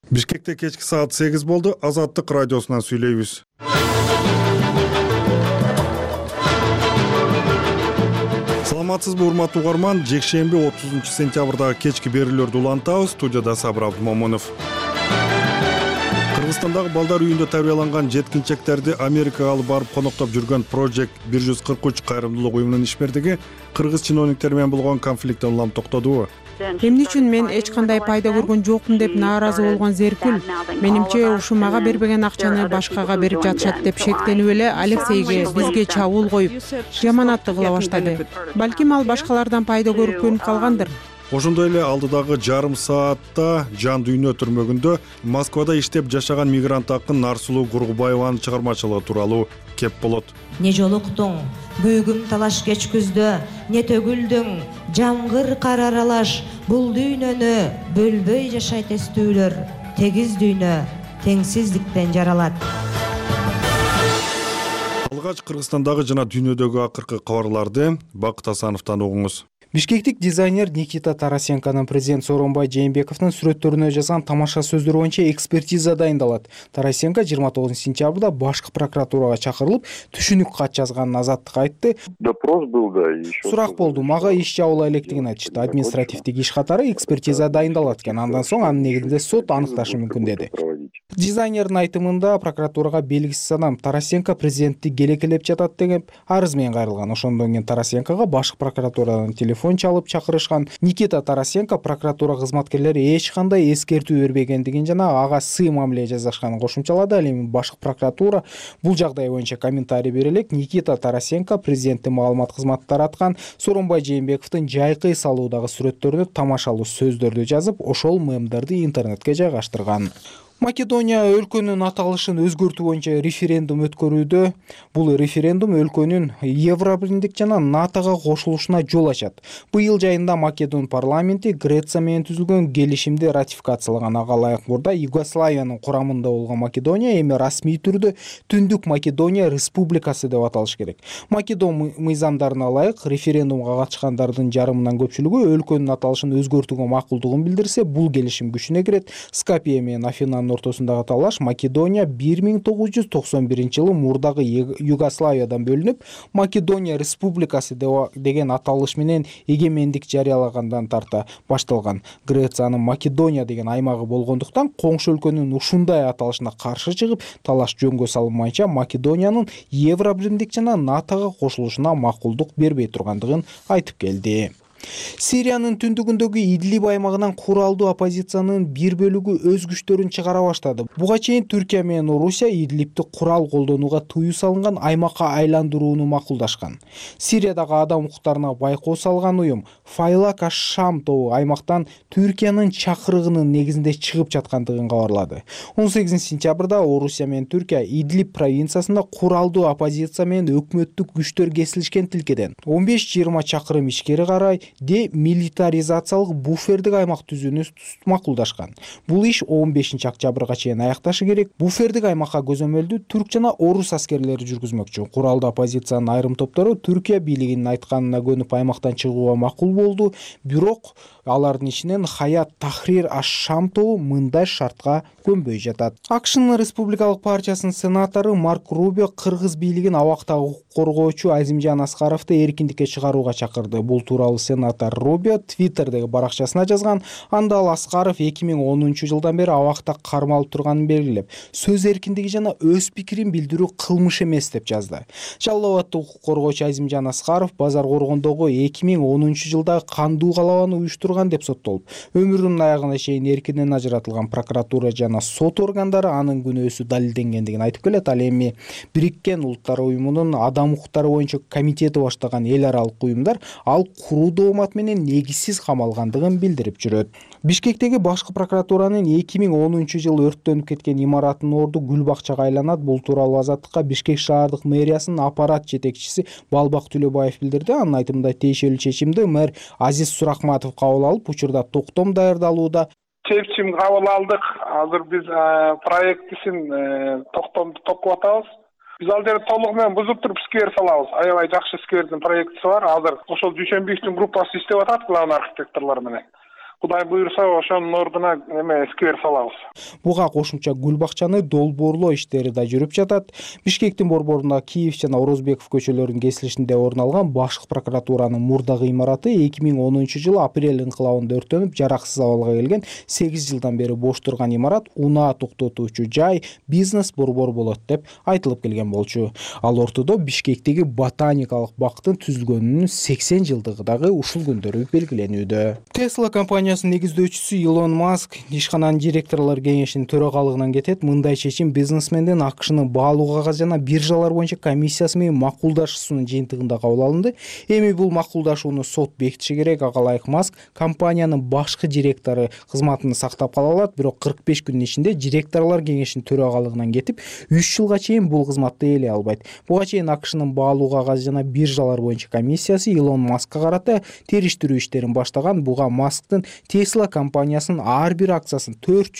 Бишкекте кечки саат 8 болду. Азаттык радиосунан сүйлөйбүз. Саламатсызбы урматтуу угарман? Жекшемби 30 сентябрда кечки берүүлөрдү улантабыз. Студияда Сабыр Абдумомунов. Кыргызстандагы балдар үйүндө тарбияланган жеткинчектерди Америкага алып барып коноктоп жүргөн Project 143 кайрымдуулук уюмунун ишмердиги кыргыз чиновниктери менен болгон конфликттен улам токтодубу? Эмне үчүн мен эч кандай пайда көргөн жокмун деп нааразы болгон Зеркүл, менимче ушу мага бербеген акчаны башкага берип жатышат деп шектенип эле Алексейге бизге чабуул коюп, жаманатты кыла баштады. Балким ал башкалардан пайда көрүп көнүп калгандыр. Ошондой эле алдыдагы жарым саатта Жан Дүйнө түрмөгүндө Москвада иштеп жашаган мигрант акын Нарсулуу Кургубаеванын чыгармачылыгы тууралуу кеп болот. Не жолуктуң күйгүм талаш кеч күздө, не төгүлдүң жамгыр кар аралаш, бул дүйнөнү бөлбөй жашайт эстүүлөр, тегиз дүйнө теңсиздиктен жаралат. Алгач Кыргызстандагы жана дүйнөдөгү акыркы кабарларды Бакыт Асановдон угуңуз. Бишкектик дизайнер Никита Тарасенконун президент Сооронбай Жээнбековдун сүрөттөрүнө жазган тамаша сөздөр боюнча экспертиза дайындалат. Тарасенко 29 сентябрда башкы прокуратурага чакырылып, түшүнүк кат жазганын Азаттыкка айтты. Допрос был, да, и еще. Сурак болду, мага иш жабыла электигин айтышты. Административдик иш катары экспертиза дайындалат экен. Андан соң анын негизинде сот аныкташы мүмкүн деди. Дизайнердин айтымында прокуратурага белгисиз адам Тарасенко президентти келекелеп жатат деген арыз менен кайрылган. Ошондон кийин Тарасенкого башкы прокуратурадан телефон чалып чакырышкан. Никита Тарасенко прокуратура кызматкерлери эч кандай эскертүү бербегендигин жана ага сый мамиле жасашканын кошумчалады. Ал эми башкы прокуратура бул жагдай боюнча комментарий бере элек. Никита Тарасенко президенттин маалымат кызматы тараткан Сооронбай Жээнбековдун жайкы салуудагы сүрөттөрүнө тамашалуу сөздөрдү жазып, ошол мемдерди интернетке жайгаштырган. Македония өлкөнүн аталышын өзгөртүү боюнча референдум өткөрүүдө. Бул референдум өлкөнүн Евробиримдик жана НАТОга кошулушуна жол ачат. Быйыл жайында Македон парламенти Греция менен түзүлгөн келишимди ратификациялаган. Ага ылайык мурда Югославиянын курамында болгон Македония эми расмий түрдө Түндүк Македония Республикасы деп аталыш керек. Македон мыйзамдарына ылайык референдумга катышкандардын жарымынан көпчүлүгү өлкөнүн аталышын өзгөртүүгө макулдугун билдирсе, бул келишим күчүнө кирет. Скопье менен Афинанын ортосундагы талаш Македония 1991 жылы мурдагы Югославиядан бөлүнүп, Македония Республикасы деген аталыш менен эгемендик жарыялагандан тарта башталган. Грециянын Македония деген аймагы болгондуктан коңшу өлкөнүн ушундай аталышына каршы чыгып, талаш жөнгө салынмайынча Македониянын Евробиримдик жана НАТОга кошулушуна макулдук бербей тургандыгын айтып келди. Сириянын түндүгүндөгү Идлиб аймагынан куралдуу оппозициянын бир бөлүгү өз күчтөрүн чыгара баштады. Буга чейин Түркия менен Орусия Идлибти курал колдонууга тыюу салынган аймакка айландырууну макулдашкан. Сириядагы адам укуктарына байкоо салган уюм Файлак аш-Шам тобу аймактан Түркиянын чакырыгынын негизинде чыгып жаткандыгын кабарлады. 18 сентябрда Орусия менен Түркия Идлиб провинциясында куралдуу оппозиция менен өкмөттүк күчтөр кесилишкен тилкеден 15-20 чакырым ичкери карай демилитаризациялык буфердик аймак түзүүнү макулдашкан. Бул иш 15 октябрга чейин аякташы керек. Буфердик аймакка көзөмөлдү түрк жана орус аскерлери жүргүзмөкчү. Куралдуу оппозициянын айрым топтору Түркия бийлигинин айтканына көнүп аймактан чыгууга макул болду, бирок алардын ичинен Хаят Тахрир аш-Шам тобу мындай шартка көнбөй жатат. АКШнын Республикалык партиясынын сенатору Марк Рубио кыргыз бийлигин абактагы укук коргоочу Азимжан Аскаровду эркиндикке чыгарууга чакырды. Бул тууралуу сенатор Рубио Твиттердеги баракчасына жазган. Анда ал Аскаров 2010 жылдан бери абакта кармалып турганын белгилеп, сөз эркиндиги жана өз пикирин билдирүү кылмыш эмес деп жазды. Жалал Абадтагы укук коргоочу Азимжан Аскаров Базар Коргондогу 2010 жылдагы кандуу калабаны уюштурган деп соттолуп, өмүрүнүн аягына чейин эркинен ажыратылган. Прокуратура жана сот органдары анын күнөөсү далилденгендигин айтып келет. Ал эми Бириккен Улуттар уюмунун адам укуктары боюнча комитети баштаган эл аралык уюмдар ал куруу доомат менен негизсиз камалгандыгын билдирип жүрөт. Бишкектеги башкы прокуратуранын 2010 жылы өрттөнүп кеткен имараттын орду гүл бакчага айланат. Бул тууралуу Азаттыкка Бишкек шаардык мэриясынын аппарат жетекчиси Балбак Түлөбаев билдирди. Анын айтымында тиешелүү чечимди мэр Азиз Суракматов кабыл алып, учурда токтом даярдалууда. Чечим кабыл алдык. Азыр биз проектисин токтомду топкоп атабыз. Биз ал жерде толугу менен бузуп туруп сквер салабыз. Аябай жакшы сквердин проектиси бар. Азыр ошол Дүйшөнбиевдин группасы иштеп атат, главный архитекторлор менен. Кудай буйрса ошонун ордуна сквер салабыз. Буга кошумча гүл бакчаны долбоорлоо иштери да жүрүп жатат. Бишкектин борборунда Киев жана Орозбеков көчөлөрүнүн кесилишинде орун алган башкы прокуратуранын мурдагы имараты 2010-жылы апрель инкылабында өрттөнүп, жараксыз абалга келген. 8 жылдан бери бош турган имарат унаа токтотуучу жай, бизнес борбор болот деп айтылып келген болчу. Ал ортодо Бишкектеги ботаникалык бактын түзүлгөнүнүн 80 жылдыгы дагы ушул күндөрү белгиленүүдө. Tesla компаниясынын негиздөөчүсү Илон Маск ишкананын директорлор кеңешинин төрагалыгынан кетет. Мындай чечим бизнесмендин АКШнын баалуу кагаз жана биржалар боюнча комиссиясы менен макулдашуусунун жыйынтыгында кабыл алынды. Эми бул макулдашууну сот бекитиши керек. Ага ылайык Маск компаниянын башкы директору кызматын сактап кала алат, бирок 45 күндүн ичинде директорлор кеңешинин төрагалыгынан кетип, 3 жылга чейин бул кызматты ээлей албайт. Буга чейин АКШнын баалуу кагаз жана биржалар боюнча комиссиясы Илон Маскка карата териштирүү иштерин баштаган. Буга Масктын Tesla компаниясынын ар бир акциясын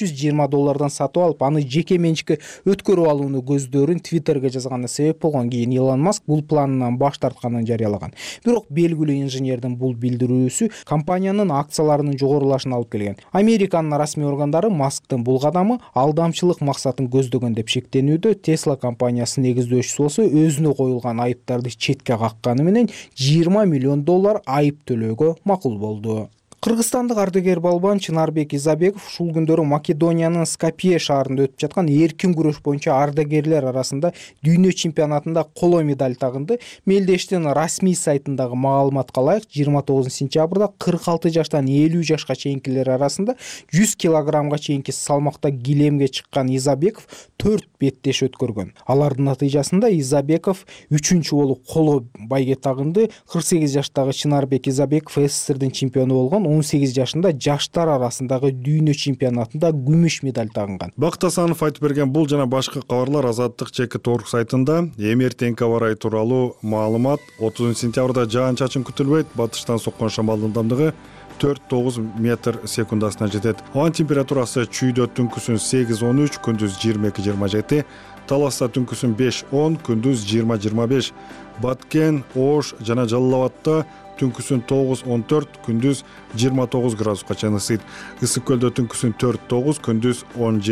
$420 сатып алып, аны жеке менчикке өткөрүп алууну көздөрүн Twitterге жазганы себеп болгон. Кийин Илон Маск бул планынан баш тартканын жарыялаган. Бирок белгилүү инженердин бул билдирүүсү компаниянын акцияларынын жогорулашына алып келген. Американын расмий органдары Масктын бул кадамы алдамчылык максатын көздөгөн деп шектенүүдө. Tesla компаниясынын негиздөөчүсү болсо өзүнө коюлган айыптарды четке какканы менен $20 миллион айып төлөөгө макул болду. Кыргызстандык ардагер балбан Чынарбек Изабеков ушул күндөрү Македониянын Скопье шаарында өтүп жаткан эркин күрөш боюнча ардагерлер арасында дүйнө чемпионатында коло медаль тагынды. Мелдештин расмий сайтындагы маалыматка ылайык 29 сентябрда 46 жаштан 50 жашка чейинкилер арасында 100 килограммга чейинки салмакта килемге чыккан Изабеков 4 беттеш өткөргөн. Алардын натыйжасында Изабеков 3-чү болуп коло байге тагынды. 48 жаштагы Чынарбек Изабеков СССРдин чемпиону болгон. 18 жашында жаштар арасындагы дүйнө чемпионатында күмүш медаль тагынган. Бакыт Асанов айтып берген бул жана башка кабарлар Азаттык /Торг сайтында. Эмертең кабар тууралуу маалымат. 30 сентябрда жаан-чачын күтүлбөйт. Батыштан соккон шамалдын ылдамдыгы 4-9 метр секундасына жетет. Ауа температурасы чүйдө түнкүсүн 8-13, күндүз 22-27, Таласта түнкүсүн 5-10, күндүз 20-25, Баткен, Ош жана Жалал Абадта түнкүсүн 9-14, күндүз 29 градуска чейин ысыйт. Ысык көлдө түнкүсүн 4-9, күндүз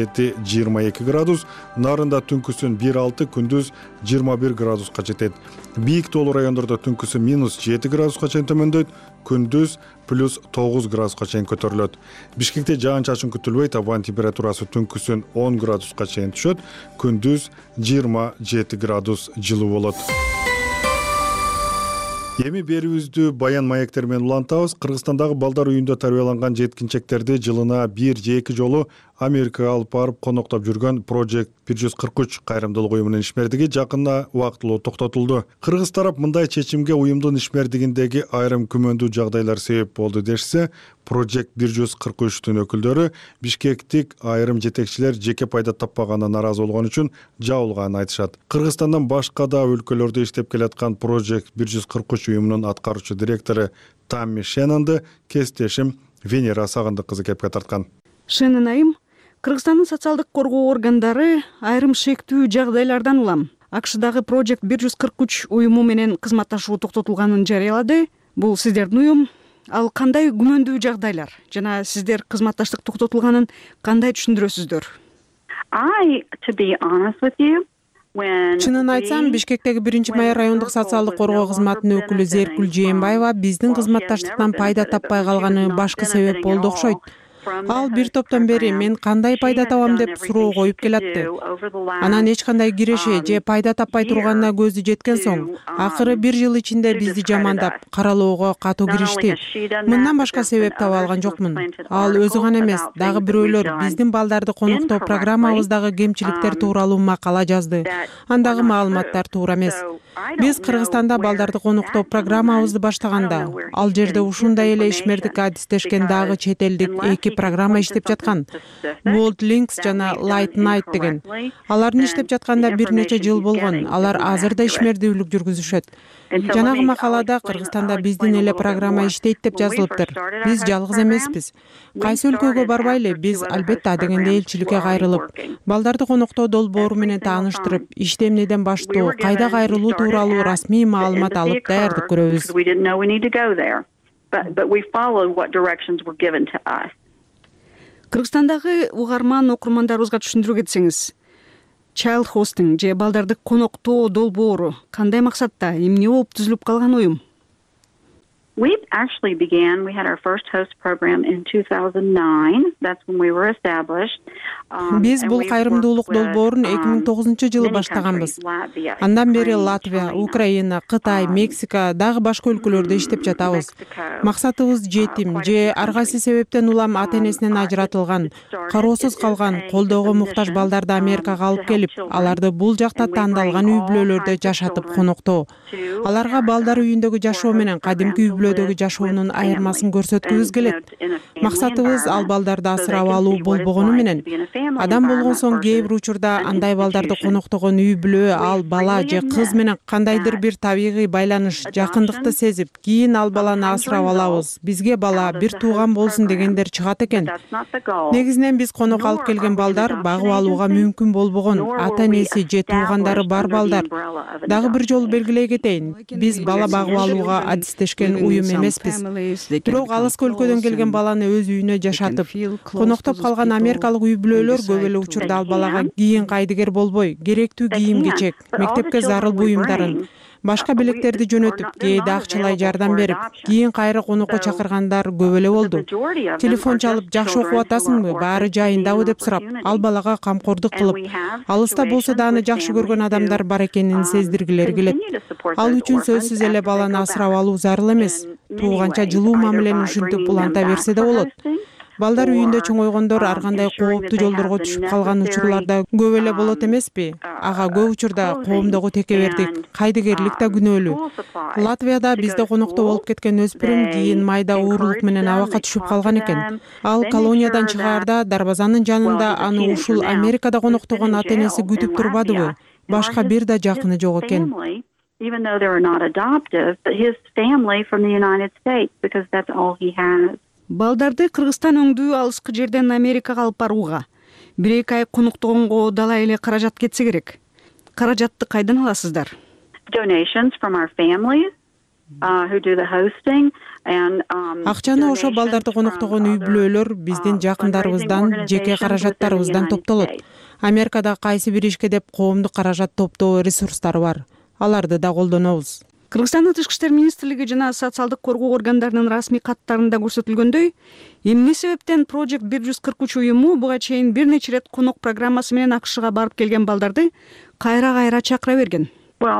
17-22 градус, Нарында түнкүсүн 1-6, күндүз 21 градуска жетет. Бийик тоолуу райондордо түнкүсүн -7 градуска чейин төмөндөйт, күндүз +9 градуска чейин көтөрүлөт. Бишкекте жаан-чачын күтүлбөйт, абанын температурасы түнкүсүн 10 градуска чейин түшөт, күндүз 27 градус жылуу болот. Эми берүүбүздү баян маектер менен улантабыз. Кыргызстандагы балдар үйүндө тарбияланган жеткинчектерди жылына 1 же 2 жолу Америкага алып барып коноктоп жүргөн Project 143 кайрымдуулук уюмунун ишмердиги жакында убактылуу токтотулду. Кыргыз тарап мындай чечимге уюмдун ишмердигиндеги айрым күмөндүү жагдайлар себеп болду дешсе, Project 143-тун өкүлдөрү Бишкектик айрым жетекчилер жеке пайда таппаганына наразы болгон үчүн жабылганын айтышат. Кыргызстандан башка да өлкөлөрдө иштеп келаткан Project 143 уюмунун аткаруучу директору Тамми Шенанды кесиптешим Венера Сагындык кызы кепке тарткан. Шенан айым, Кыргызстандын социалдык коргоо органдары айрым шектүү жагдайлардан улам АКШдагы Project 143 уюму менен кызматташуу токтотулганын жарыялады. Бул сиздердин уюм. Ал кандай күмөндүү жагдайлар жана сиздер кызматташтык токтотулганын кандай түшүндүрөсүздөр? Чынын айтсам, Бишкектеги 1-май райондук социалдык коргоо кызматынын өкүлү Зеркүл Жээнбаева биздин кызматташтыктан пайда таппай калганы башкы себеп болду окшойт. Ал бир топтон бери мен кандай пайда табам деп суроо коюп келатты. Анан эч кандай киреше же пайда таппай турганына көзү жеткен соң, акыры 1 жыл ичинде бизди жамандап, каралоого катуу киришти. Мындан башка себеп таба алган жокмун. Ал өзү гана эмес, дагы бирөөлөр биздин балдарды коноктоо программабыздагы кемчиликтер тууралуу макала жазды. Андагы маалыматтар туура эмес. Биз Кыргызстанда балдарды коноктоо программабызды баштаганда, ал жерде ушундай эле ишмердикке адистешкен дагы чет элдик 2 программа иштеп жаткан. World Links жана Light Night деген. Алардын иштеп жатканда бир нече жыл болгон. Алар азыр да ишмердүүлүк жүргүзүшөт. Жанагы макалада Кыргызстанда биздин эле программа иштейт деп жазылыптыр. Биз жалгыз эмеспиз. Кайсы өлкөгө барбайлы, биз албетте адегенде элчиликке кайрылып, балдарды коноктоо долбоору менен тааныштырып, ишти эмнеден баштоо, кайда кайрылуу тууралуу расмий маалымат алып даярдык көрөбүз. but we followed what directions were given to us. Кыргызстандагы угарман окурмандарыбызга түшүндүрө кетсеңиз, child hosting же балдарды коноктоо долбоору кандай максатта, эмне болуп түзүлүп калган уюм? We had our first host program in 2009. That's when we were established. Биз бул кайрымдуулук долбоорун 2009-жылы баштаганбыз. Андан бери Латвия, Украина, Кытай, Мексика, дагы башка өлкөлөрдө иштеп жатабыз. Максатыбыз жетим же ар кайсы себептен улам ата-энесинен ажыратылган, кароосуз калган, колдоого муктаж балдарды Америкага алып келип, аларды бул жакта тандалган үй бүлөлөрдө жашатып коноктоо. Аларга балдар үйүндөгү жашоо менен кадимки үй бүлөдөгү жашоонун айырмасын көрсөткүбүз келет. Максатыбыз ал балдарды асырап алуу болбогону менен адам болгон соң кээ бир учурда андай балдарды коноктогон үй бүлө ал бала же кыз менен кандайдыр бир табигый байланыш, жакындыкты сезип, кийин ал баланы асырап алабыз. Бизге бала бир тууган болсун дегендер чыгат экен. Негизинен биз конок алып келген балдар багып алууга мүмкүн болбогон, ата-энеси же туугандары бар балдар. Дагы бир жолу белгилей кетейин, биз бала багып алууга адистешкен уюм эмеспиз. Бирок алыскы өлкөдөн келген баланы өз үйүнө жашатып, коноктоп калган америкалык үй бүлөлөр көп эле учурда ал балага кийин кайдыгер болбой, керектүү кийим-кечек, мектепке зарыл буюмдарын, башка белектерди жөнөтүп, кээде акчалай жардам берип, кийин кайра конокко чакыргандар көп эле болду. Телефон чалып, жакшы окуп атасыңбы, баары жайындабы деп сурап, ал балага камкордук кылып, алыста болсо да аны жакшы көргөн адамдар бар экенин сездиргилери келет. Ал үчүн сөзсүз эле баланы асырап алуу зарыл эмес. Тууганча жылуу мамилени ушинтип уланта берсе да болот. Балдар үйүндө чоңойгондор ар кандай кооптуу жолдорго түшүп калган учурларда көп эле болот эмеспи? Ага көп учурда коомдогу текебердик, кайдыгерлик да күнөөлүү. Латвияда бизде конокто болуп кеткен өспүрүм кийин майда уурулук менен абакка түшүп калган экен. Ал колониядан чыгаарда дарбазанын жанында аны ушул Америкада коноктогон ата-энеси күтүп турбадыбы? Башка бир да жакыны жок экен. Even though they were not adoptive, but his family from the United States, because that's all he has. Балдарды Кыргызстан өңдүү алыскы жерден Америкага алып барууга 1-2 ай коноктогонго далай эле каражат кетсе керек. Каражатты кайдан аласыздар? Donations from our families who do the hosting and акчаны ошо балдарды коноктогон үй бүлөлөр биздин жакындарыбыздан, жеке каражаттарыбыздан топтолот. Америкада кайсы бир ишке деп коомдук каражат топтоо ресурстары бар. Аларды да колдонобуз. Кыргызстандын Тышкы иштер министрлиги жана социалдык коргоо органдарынын расмий каттарында көрсөтүлгөндөй, эмне себептен Project 143 уюму буга чейин бир нече ирет конок программасы менен АКШга барып келген балдарды кайра-кайра чакыра берген?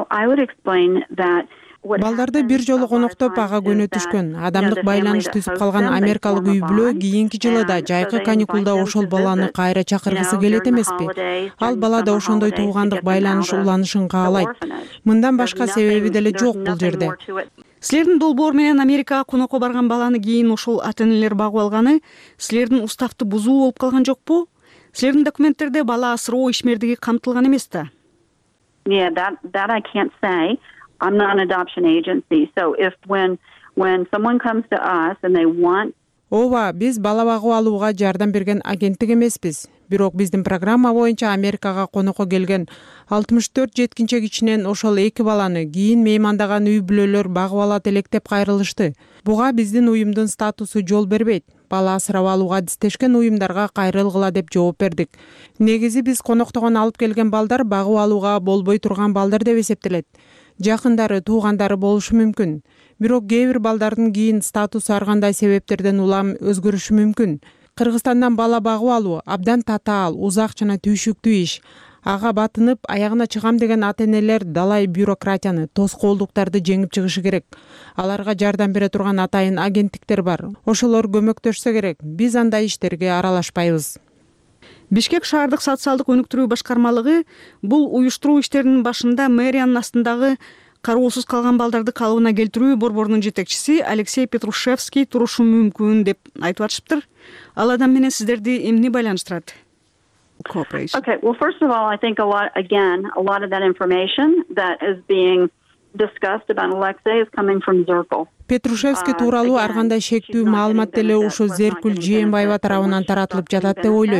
Балдарды бир жолу коноктоп ага көнө түшкөн, адамдык байланыш түзүп калган америкалык үй бүлө кийинки жылы да жайкы каникулда ошол баланы кайра чакыргысы келет эмеспи? Ал бала да ошондой туугандык байланыш уланышын каалайт. Мындан башка себеби деле жок бул жерде. Силердин долбоор менен Америкага конокко барган баланы кийин ошол ата-энелер багып алганы силердин уставты бузуу болуп калган жокпу? Силердин документтерде бала асыроо ишмердиги камтылган эмес да? Yeah, that I can't say. I'm not an adoption agency. So if when someone comes to us and they want Ооба, биз бала багып алууга жардам берген агенттик эмеспиз. Бирок биздин программа боюнча Америкага конокко келген 64 жеткинчек ичинен ошол 2 баланы кийин меймандаган үй бүлөлөр багып алат элек деп кайрылышты. Буга биздин уюмдун статусу жол бербейт. Бала асырап алууга адистешкен уюмдарга кайрылгыла деп жооп бердик. Негизи биз коноктогон алып келген балдар багып алууга болбой турган балдар деп эсептелет. Жакындары, туугандары болушу мүмкүн. Бирок кээ бир балдардын кийин статусу ар кандай себептерден улам өзгөрүшү мүмкүн. Кыргызстандан бала багып алуу абдан татаал, узак жана түйшүктүү иш. Ага батынып, аягына чыгам деген ата-энелер далай бюрократияны, тоскоолдуктарды жеңип чыгышы керек. Аларга жардам бере турган атайын агенттиктер бар. Ошолор көмөктөшсө керек. Биз андай иштерге аралашпайбыз. Бишкек шаардык социалдык өнүктүрүү башкармалыгы бул уюштуруу иштеринин башында мэриянын астындагы кароосуз калган балдарды калыбына келтирүү борборунун жетекчиси Алексей Петрушевский турушу мүмкүн деп айтып атышыптыр. Ал адам менен сиздерди эмне байланыштырат? Okay, well, first of all, I think a lot of that information that is being discussed about Alexei is coming from Zirkle. Петрушевский тууралуу ар кандай шектүү маалымат деле ошо Зеркүл Жээнбаева тарабынан таратылып жатат деп ойлойм.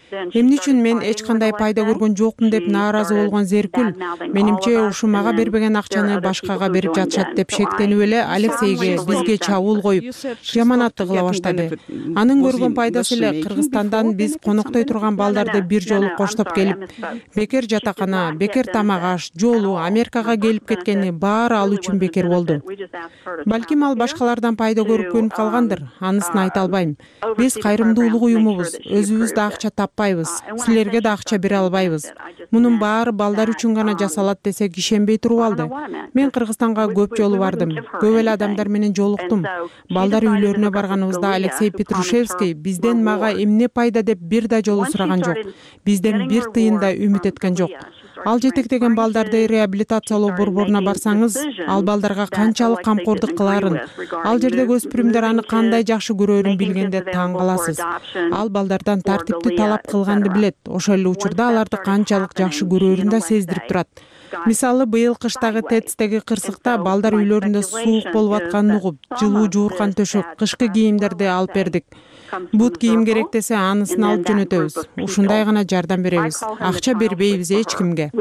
Эмне үчүн мен эч кандай пайда көргөн жокмун деп нааразы болгон Зеркүл менимче ушу мага бербеген акчаны башкага берип жатышат деп шектенип эле Алексейге бизге чабуул коюп жаманатты кыла баштады. Анын көргөн пайдасы эле Кыргызстандан биз коноктой турган балдарды бир жолу коштоп келип, бекер жатакана, бекер тамак аш, жолу Америкага келип кеткени баары ал үчүн бекер болду. Балким ал башкалардан пайда көрүп көнүп калгандыр, анысын айта албайм. Биз кайрымдуулук уюмубуз, өзүбүз да акча таппайбыз, силерге да акча бере албайбыз. Мунун баары балдар үчүн гана жасалат десек ишенбей туруп алды. Мен Кыргызстанга көп жолу бардым, көп эле адамдар менен жолуктум. Балдар үйлөрүнө барганыбызда Алексей Петрушевский бизден мага эмне пайда деп бир да жолу сураган жок. Бизден бир тыйын да үмүт эткен жок. Ал жетектеген балдарды реабилитациялоо борборуна барсаңыз, ал балдарга канчалык камкордук кылаарын, ал жердеги өспүрүмдөр аны кандай жакшы көрөрүн билгенде таң каласыз. Ал балдардан тартипти талап кылганды билет, ошол эле учурда аларды канчалык жакшы көрөрүн да сездирип турат. Мисалы, быйыл кыштагы ТЭЦтеги кырсыкта балдар үйлөрүндө суук болуп атканын угуп, жылуу жууркан төшөк, кышкы кийимдерди алып бердик. Бут кийим керек десе, анысын алып жөнөтөбүз. Ушундай гана жардам беребиз. Акча бербейбиз эч кимге.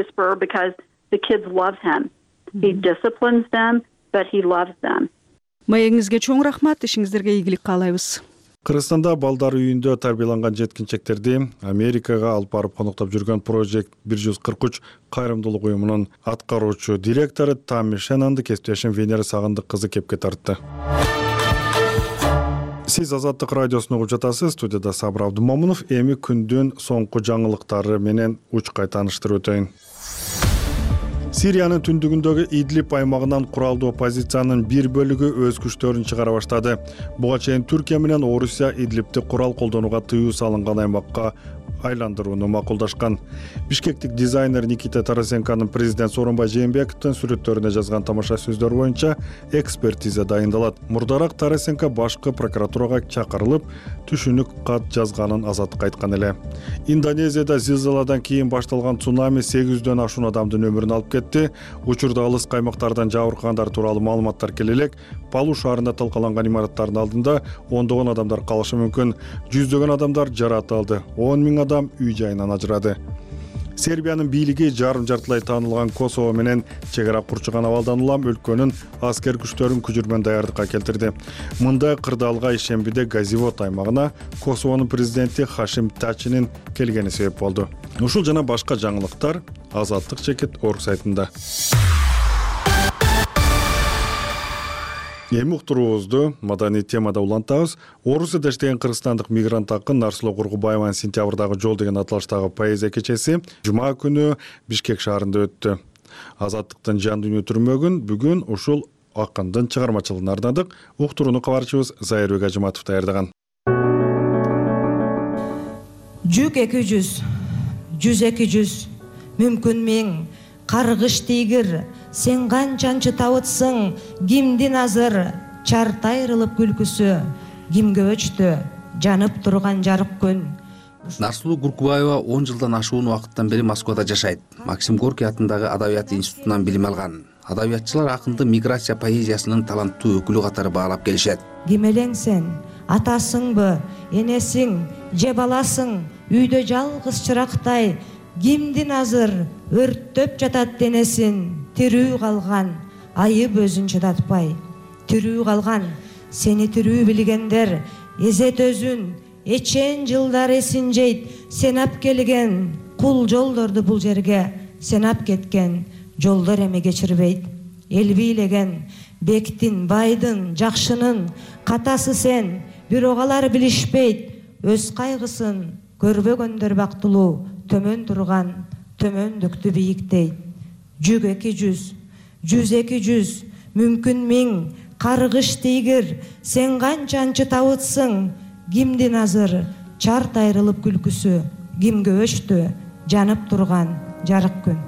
Маегиңизге чоң рахмат, ишиңиздерге ийгилик каалайбыз. Кыргызстанда балдар үйүндө тарбияланган жеткинчектерди Америкага алып барып коноктоп жүргөн Project 143 кайрымдуулук уюмунун аткаруучу директору Тамми Шенанды кесиптешим Венера Сагындык кызы кепке тартты. Сиз Азаттык радиосун угуп жатасыз. Студияда Сабыр Абдумомунов. Эми күндүн соңку жаңылыктары менен учкай тааныштырып өтөйүн. Сириянын түндүгүндөгү Идлиб аймагынан куралдуу оппозициянын бир бөлүгү өз күчтөрүн чыгара баштады. Буга чейин Түркия менен Орусия Идлибти курал колдонууга тыюу салынган аймакка айландырууну макулдашкан. Бишкектик дизайнер Никита Тарасенканын президент Сооронбай Жээнбековдун сүрөттөрүнө жазган тамаша сөздөр боюнча экспертиза дайындалат. Мурдараак Тарасенко башкы прокуратурага чакырылып, түшүнүк кат жазганын Азаттыкка айткан эле. Индонезияда зилзаладан кийин башталган цунами 800дөн ашуун адамдын өмүрүн алып кетти. Учурда алыс каймактардан жабыркагандар тууралуу маалыматтар келе элек. Палу шаарында талкаланган имараттардын алдында ондогон адамдар калышы мүмкүн. Жүздөгөн адамдар жаракат алды. 10 000 адам үй жайынан ажырады. Сербиянын бийлиги жарым-жартылай таанылган Косово менен чегара курчуган абалдан улам өлкөнүн аскер күчтөрүн күжүрмөн даярдыкка келтирди. Мындай кырдаалга ишембиде Газивот аймагына Косовонун президенти Хашим Тачинин келгени себеп болду. Ушул жана башка жаңылыктар Азаттык.org сайтында. Эми уктуруубузду маданий темада улантабыз. Орусияда иштеген кыргызстандык мигрант акын Нарсулуу Кургубаеванын сентябрдагы жол деген аталыштагы поэзия кечеси жума күнү Бишкек шаарында өттү. Азаттыктын жан дүйнө түрмөгүн бүгүн ушул акындын чыгармачылыгына арнадык. Уктурууну кабарчыбыз Зайырбек Ажыматов даярдаган. Жүк 200, 100-200, мүмкүн 1000, каргыш тийгир, сен канчанчы табытсың, кимдин азыр, чарт айрылып күлкүсү, кимге өчтү, жанып турган жарык күн. Нарсулуу Кургубаева 10 жылдан ашуун убакыттан бери Москвада жашайт. Максим Горький атындагы Адабият институтунан билим алган. Адабиятчылар акынды миграция поэзиясынын таланттуу өкүлү катары баалап келишет. Ким элең сен? Атасыңбы, энесиң, же баласың, үйдө жалгыз чырактай, кимдин азыр өрттөп жатат денесин, тирүү калган, айып өзүн чыдатпай. Тирүү калган, сени тирүү билгендер, эзет өзүн, эчен жылдар эсин жейт, сен ап келген, кул жолдорду бул жерге, сен ап кеткен, жолдор эми кечирбейт. Эл бийлеген, бектин, байдын, жакшынын, катасы сен, бирок алар билишпейт, өз кайгысын көрбөгөндөр бактылуу, төмөн турган, төмөндүктү бийиктейт. Жүк 200, 100-200, мүмкүн 1000, каргыш тийгир, сен канчанчы табытсың, кимдин азыр, чарт айрылып күлкүсү, кимге өчтү, жанып турган жарык күн.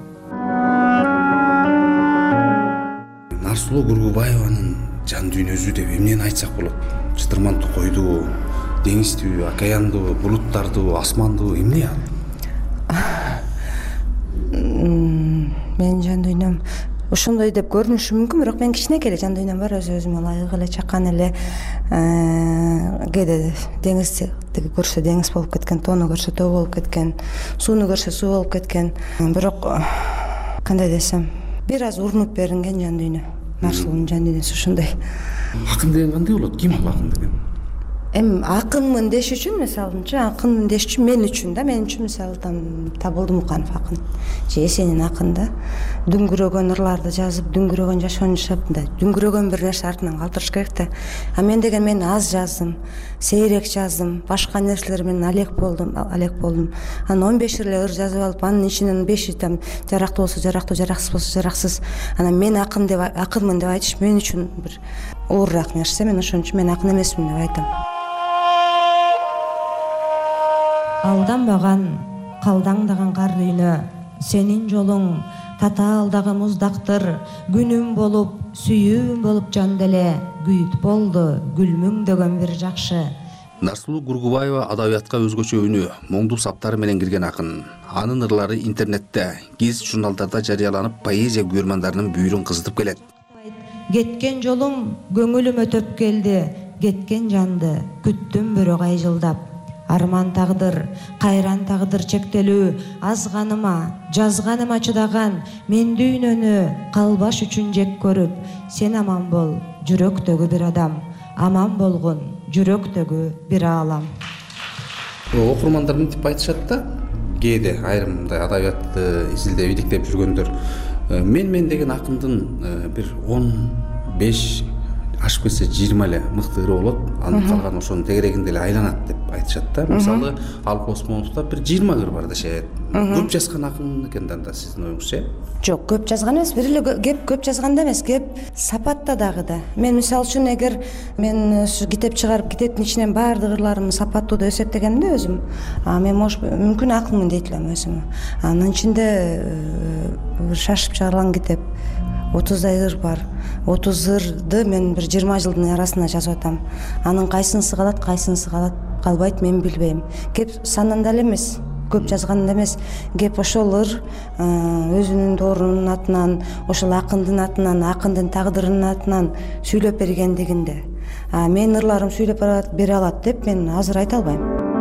Нарсулуу Кургубаеванын жан дүйнөсү деп эмнени айтсак болот? Чытырман койду, деңизди, океанды, булуттарды, асманды, эмне ал? Мен жан дүйнөм ошондой деп көрүнүшү мүмкүн, бирок мен кичинекей эле жан дүйнөм бар, өзүмө ылайык эле чакан эле. Кээде деңизди көрсө деңиз болуп кеткен, тоону көрсө тоо болуп кеткен, сууну көрсө суу болуп кеткен. Бирок кандай десем, бир аз урунуп беринген жан дүйнө. Нарсулуунун жан дүйнөсү ошондой. Акын деген кандай болот? Ким ал акын деген? Эми акынмын деш үчүн, мисалычы акынмын деш үчүн мен үчүн мисалы Табылды Муканов акын же Эсенин акын да. Дүңгүрөгөн ырларды жазып, дүңгүрөгөн жашоонун жашап, дүңгүрөгөн бир нерсе артынан калтырыш керек да. Мен деген мен аз жаздым, сейрек жаздым, башка нерселер менен алек болдум. Анан 15 эле ыр жазып алып, анын ичинен 5 жарактуу болсо жарактуу, жараксыз болсо жараксыз. Анан мен акынмын деп айтыш мен үчүн бир оорураак нерсе. Мен ошон үчүн мен акын эмесмин деп айтам. Алданбаган, калдаңдаган кар дүйнө, сенин жолуң татаалдагы муздактыр, күнүм болуп, сүйүүм болуп жанда эле, күйүт болду, гүлмүңдөгөн бир жакшы. Нарсулуу Гургубаева адабиятка өзгөчө үнү, моңду саптары менен кирген акын. Анын ырлары интернетте, гезит журналдарда жарыяланып, поэзия көрмандарынын бүйүрүн кызытып келет. Кеткен жолуң көңүлүмө төп келди, кеткен жанды күттүм бирок айжылдап. Арман тагдыр, кайран тагдыр чектелүү, азганыма, жазганыма чыдаган, мен дүйнөнү калбаш үчүн жек көрүп, сен аман бол, жүрөктөгү бир адам, аман болгон, жүрөктөгү бир аалам. Окурмандар мынтип айтышат да, кээде айрым мындай адабиятты изилдеп, иликтеп жүргөндөр, мен деген акындын бир 15 ашып кетсе 20 эле мыкты ыры болот, анын калган ошонун тегерегинде эле айланат деп айтышат да. Мисалы, Алып Осмоновдо бир 20 ыр бар дешет. Көп жазган акын экен да сиздин оюңузча? Жок, көп жазган эмес. Бир эле кеп көп жазганда эмес, кеп сапатта дагы да. Мен мисалы үчүн эгер мен китеп чыгарып, китептин ичинен баардык ырларымды сапаттуу деп эсептегенимде өзүм, мен мүмкүн акынмын дейт элем өзүмө. Анын ичинде шашып чыгарылган китеп 30 ыр бар. 30 ырды мен бир 20 жылдын арасына жазып атам. Анын кайсынысы калбайт мен билбейм. Кеп санында эле эмес, көп жазганда эмес, кеп ошол ыр өзүнүн доорунун атынан, ошол акындын атынан, акындын тагдырынын атынан сүйлөп бергендигинде. Мен ырларым сүйлөп бере алат деп мен азыр айта албайм.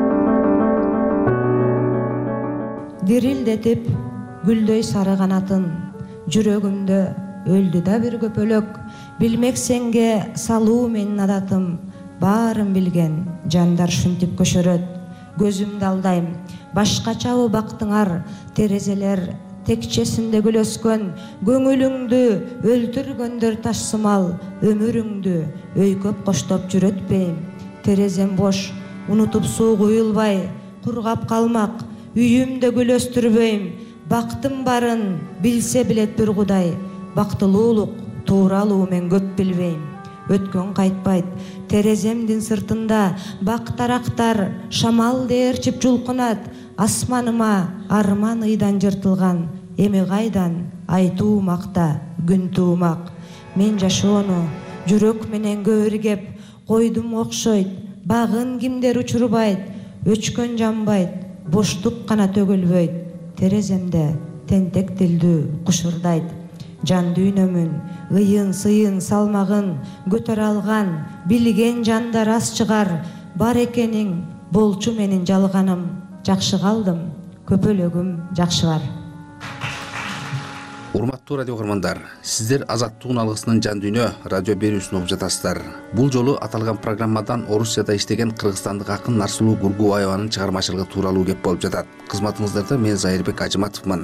Дирилдетип гүлдөй сары канатын, жүрөгүмдө өлдү да бир көпөлөк, билмек сенге салуу менин адатым, баарын билген жандар шүнтүп көшөрөт. Көзүмдү алдайм, башкачабы бактыңар, терезелер текчесинде гүл өскөн, көңүлүңдү өлтүргөндөр ташсымал, өмүрүңдү өйкөп коштоп жүрөтпейм. Терезем бош, унутуп суу куюлбай, кургап калмак, үйүмдө гүл өстүрбөйм. Бактым барын билсе билет бир Кудай, бактылуулук тууралуу мен көп билбейм. Өткөн кайтпайт, тереземдин сыртында бак тарактар шамал дээрчип жулкунат. Асманыма арман ыйдан жыртылган, эми кайдан айтуу макта күн туумак. Мен жашоону жүрөк менен көөргеп койдум окшойт, багын кимдер учурбайт, өчкөн жанбайт, боштук гана төгүлбөйт. Тереземде тентек тилдүү кушурдайт. Жан дүйнөмүн ыйын сыйын салмагын көтөрө алган, билген жандар аз чыгар. Бар экениң болчу менин жалганым, жакшы калдым, көпөлөгүм жакшы бар. Урматтуу радио көрмандар, сиздер Азаттыктын алгысынын жан дүйнө радио берүүсүн угуп жатасыздар. Бул жолу аталган программадан Орусияда иштеген кыргызстандык акын Нарсулуу Гургубаеванын чыгармачылыгы тууралуу кеп болуп жатат. Кызматыңыздарда мен Зайырбек Ажыматовмун.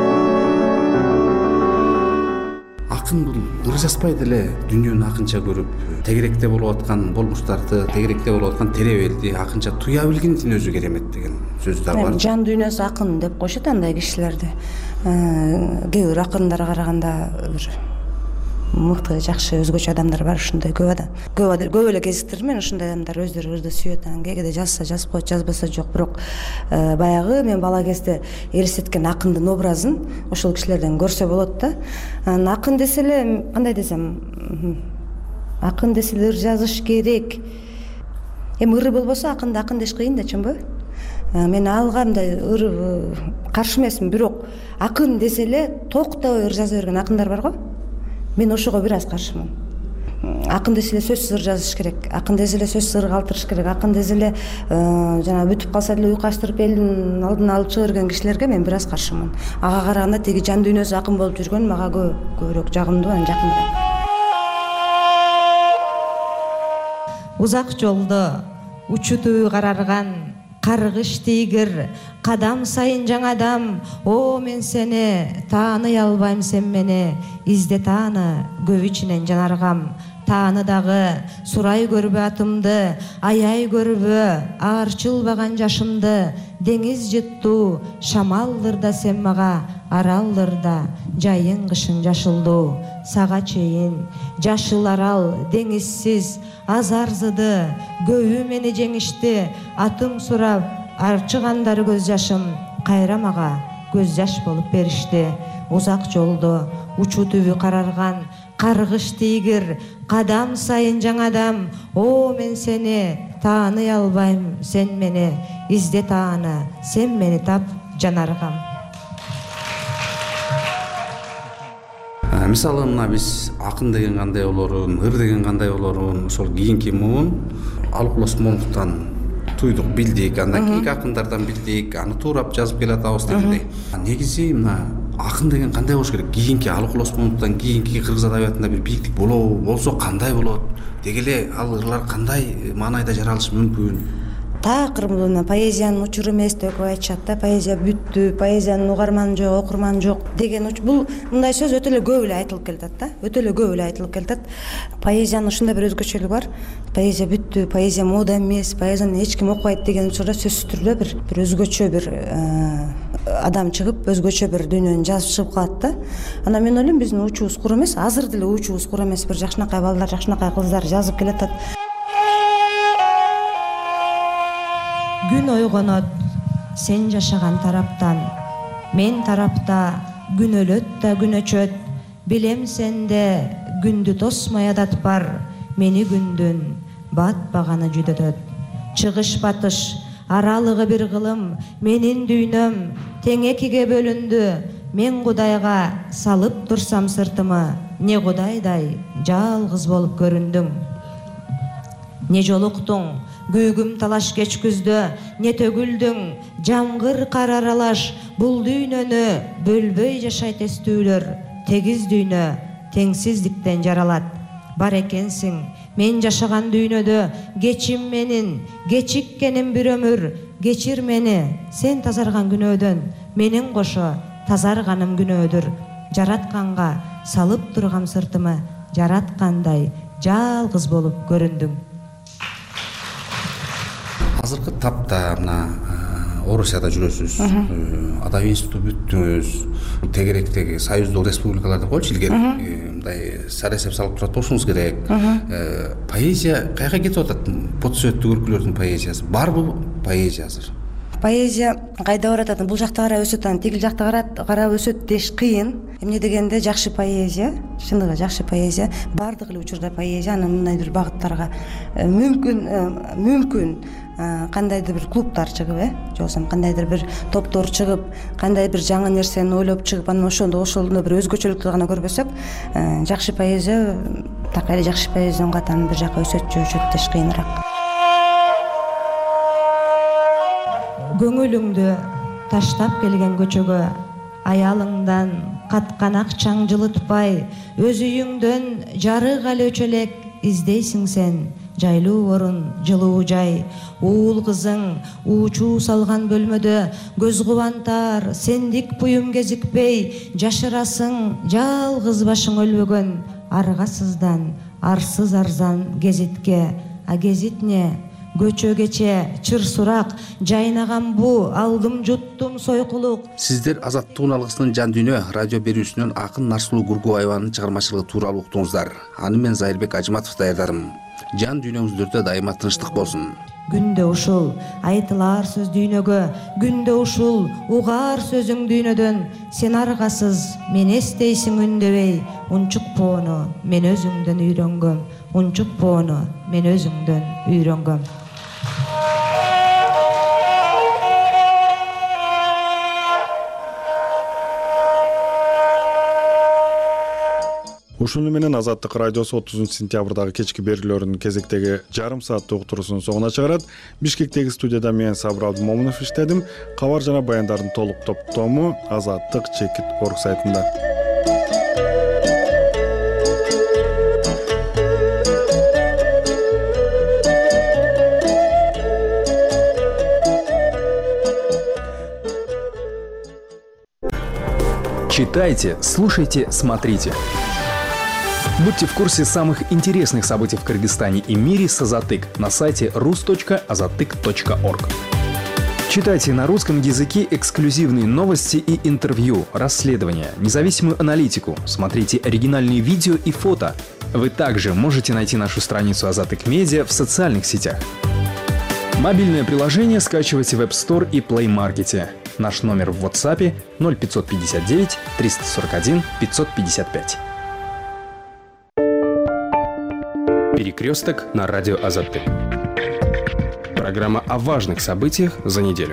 Акын бул ыр жазбай деле дүйнөнү акынча көрүп, тегеректе болуп аткан болмуштарды, тегеректе болуп аткан теребелди акынча туя билгендин өзү керемет деген сөз да бар. Жан дүйнөсү акын деп коюшат андай кишилерди. Кээ бир акындарга караганда бир мыкты, жакшы, өзгөчө адамдар бар, ушундай көп эле кезиктирдим мен. Ушундай адамдар өздөрү ырды сүйөт, анан кээде жазса жазып коет, жазбаса жок. Бирок баягы мен бала кезде элестеткен акындын образын ошол кишилерден көрсө болот да. Акын десе эле, кандай десем, акын десе эле ыр жазыш керек. Эми ыры болбосо акын деш кыйын да, чынбы? мен ал кандай каршы эмесмин, бирок акын десе эле токтобой ыр жаза берген акындар бар го. Мен ошого бир аз каршымын. Акын десе эле сөзсүз ыр жазыш керек, акын десе эле сөзсүз ыр калтырыш керек, акын десе эле жана бүтүп калса деле уйкаштырып элдин алдына алып чыга берген кишилерге мен бир аз каршымын. Ага караганда теги жан дүйнөсү акын болуп жүргөн мага көбүрөөк жагымдуу, анан жакыныраак. Узак жолдо учутуу карарган каргыш тийгир, кадам сайын жаңадам, о мен сени тааный албайм, сен мени изде тааны, көп ичинен жанаргам. Тааны дагы сурай көрбө атымды, аяй көрбө аарчылбаган жашымды. Деңиз жыттуу, шамалдыр да сен мага, аралдыр да жайың кышың жашылдуу. Сага чейин жашыл арал деңизсиз азарзыды, көбү мени жеңишти, атым сурап арчыгандар көз жашым, кайра мага көз жаш болуп беришти. Узак жолдо учуу түбү карарган каргыш тийгир, кадам сайын жаңадам, о мен сени тааный албайм, сен мени изде тааны, сен мени тап жанаргам. Мисалы мына биз акын деген кандай болорун, ыр деген кандай болорун, ошол кийинки муун Алык Осмоновдон туйдук, билдик, андан кийинки акындардан билдик, аны туурап жазып келатабыз дегендей. Негизи мына акын деген кандай болуш керек? Кийинки Алык Осмоновдон кийинки кыргыз адабиятында бир бийиктик болсо кандай болот? Деги эле ал ырлар кандай маанайда жаралышы мүмкүн? Такыр бул поэзиянын учуру эмес деп көп айтышат да. Поэзия бүттү, поэзиянын угарманы жок, окурманы жок деген бул мындай сөз өтө эле көп эле айтылып келатат да. Өтө эле көп эле айтылып келатат. Поэзиянын ушундай бир өзгөчөлүгү бар. Поэзия бүттү, поэзия мода эмес, поэзияны эч ким окубайт деген учурда сөзсүз түрдө бир өзгөчө бир адам чыгып, өзгөчө бир дүйнөнү жазып чыгып калат да. Анан мен ойлойм биздин учубуз кур эмес, азыр деле учубуз кур эмес, бир жакшынакай балдар, жакшынакай кыздар жазып келатат. Gün ойгонот сен жашаган тараптан, мен тарапта күн өлөт да күн өчөт. Билем сенде күндү тосмой адат бар, мени күндүн батпаганы жүдөтөт. Чыгыш батыш аралыгы бир кылым, менин дүйнөм тең экиге бөлүндү. Мен Кудайга салып турсам сыртымы, не Кудайдай жалгыз болуп көрүндүм. Не жолуктуң күйгүм талаш кеч күздө, не төгүлдүң жамгыр кар аралаш. Бул дүйнөнү бөлбөй жашайт эстүүлөр, тегиз дүйнө теңсиздиктен жаралат. Бар экенсиң мен жашаган дүйнөдө, кечим менин, кечиккеним бир өмүр. Кечир мени сен тазарган күнөөдөн, менин кошо тазарганым күнөөдүр. Жаратканга салып тургам сыртымы, жараткандай жалгыз болуп көрүндүм. Азыркы тапта мына Орусияда жүрөсүз, адабий институту бүттүңүз, тегеректеги союздук республикаларда койчу илгери мындай сарасеп салып турат болушуңуз керек. Поэзия кайга кетип атат? Подсөттүк өлкөлөрдүн поэзиясы барбы поэзия азыр? Поэзия кайда барат? Бул жакта карап өсөт, тигил жакта карап өсөт деш кыйын. Эмне дегенде жакшы поэзия, чындыгы жакшы поэзия, бардык эле учурда поэзия анын мындай бир багыттарга мүмкүн кандайдыр бир клубтар чыгып, же болбосо кандайдыр бир топтор чыгып, кандай бир жаңы нерсени ойлоп чыгып, анан ошондо бир өзгөчөлүктү гана көрбөсөк, жакшы поэзия так эле жакшы поэзиянын катарын бир жака өсөт деш кыйыныраак. Көңүлүңдү таштап келген көчөгө, аялыңдан каткан акчаң жылытпай, өз үйүңдөн жарык алы өчөлек издейсиң сен. Жайлуу орун, жылуу жай, уул кызың уучуу салган бөлмөдө, көз кубантар сендик буюм кезикпей, жашырасың жалгыз башың өлбөгөн, аргасыздан арсыз арзан гезитке. А гезит не? Көчө кече чыр сурак жайнаган бу, алдым жуттум сойкулук. Сиздер Азаттык алгысынын жан дүйнө радио берүүсүнөн акын Нарсулуу Гургубаеванын чыгармачылыгы тууралуу уктуңуздар. Аны мен Зайырбек Ажыматов даярдадым. Жан дүйнөңүздөрдө дайыма тынчтык болсун. Күндө ушул айтылар сөз дүйнөгө, күндө ушул угар сөзүң дүйнөдөн. Сен аргасыз мен эстейсиң үндөбөй, унчукпоону мен өзүңдөн үйрөнгөм, унчукпоону мен өзүңдөн үйрөнгөм. Ушуну менен Азаттык радиосу 30 сентябрдагы кечки берүүлөрүнүн кезектеги жарым сааттык уктуруусунун соңуна чыгарат. Бишкектеги студияда мен Сабыр Абдымомунов иштедим. Кабар жана баяндардын толук топтому azattik.org сайтында. Читайте, слушайте, смотрите. Будьте в курсе самых интересных событий в Кыргызстане и мире с Азаттык на сайте rus.azattyk.org. Читайте на русском языке эксклюзивные новости и интервью, расследования, независимую аналитику. Смотрите оригинальные видео и фото. Вы также можете найти нашу страницу Азаттык Медиа в социальных сетях. Мобильное приложение скачивайте в App Store и Play Market. Наш номер в WhatsApp 0559 341 555. Перекресток на радио Азаттык. Программа о важных событиях за неделю.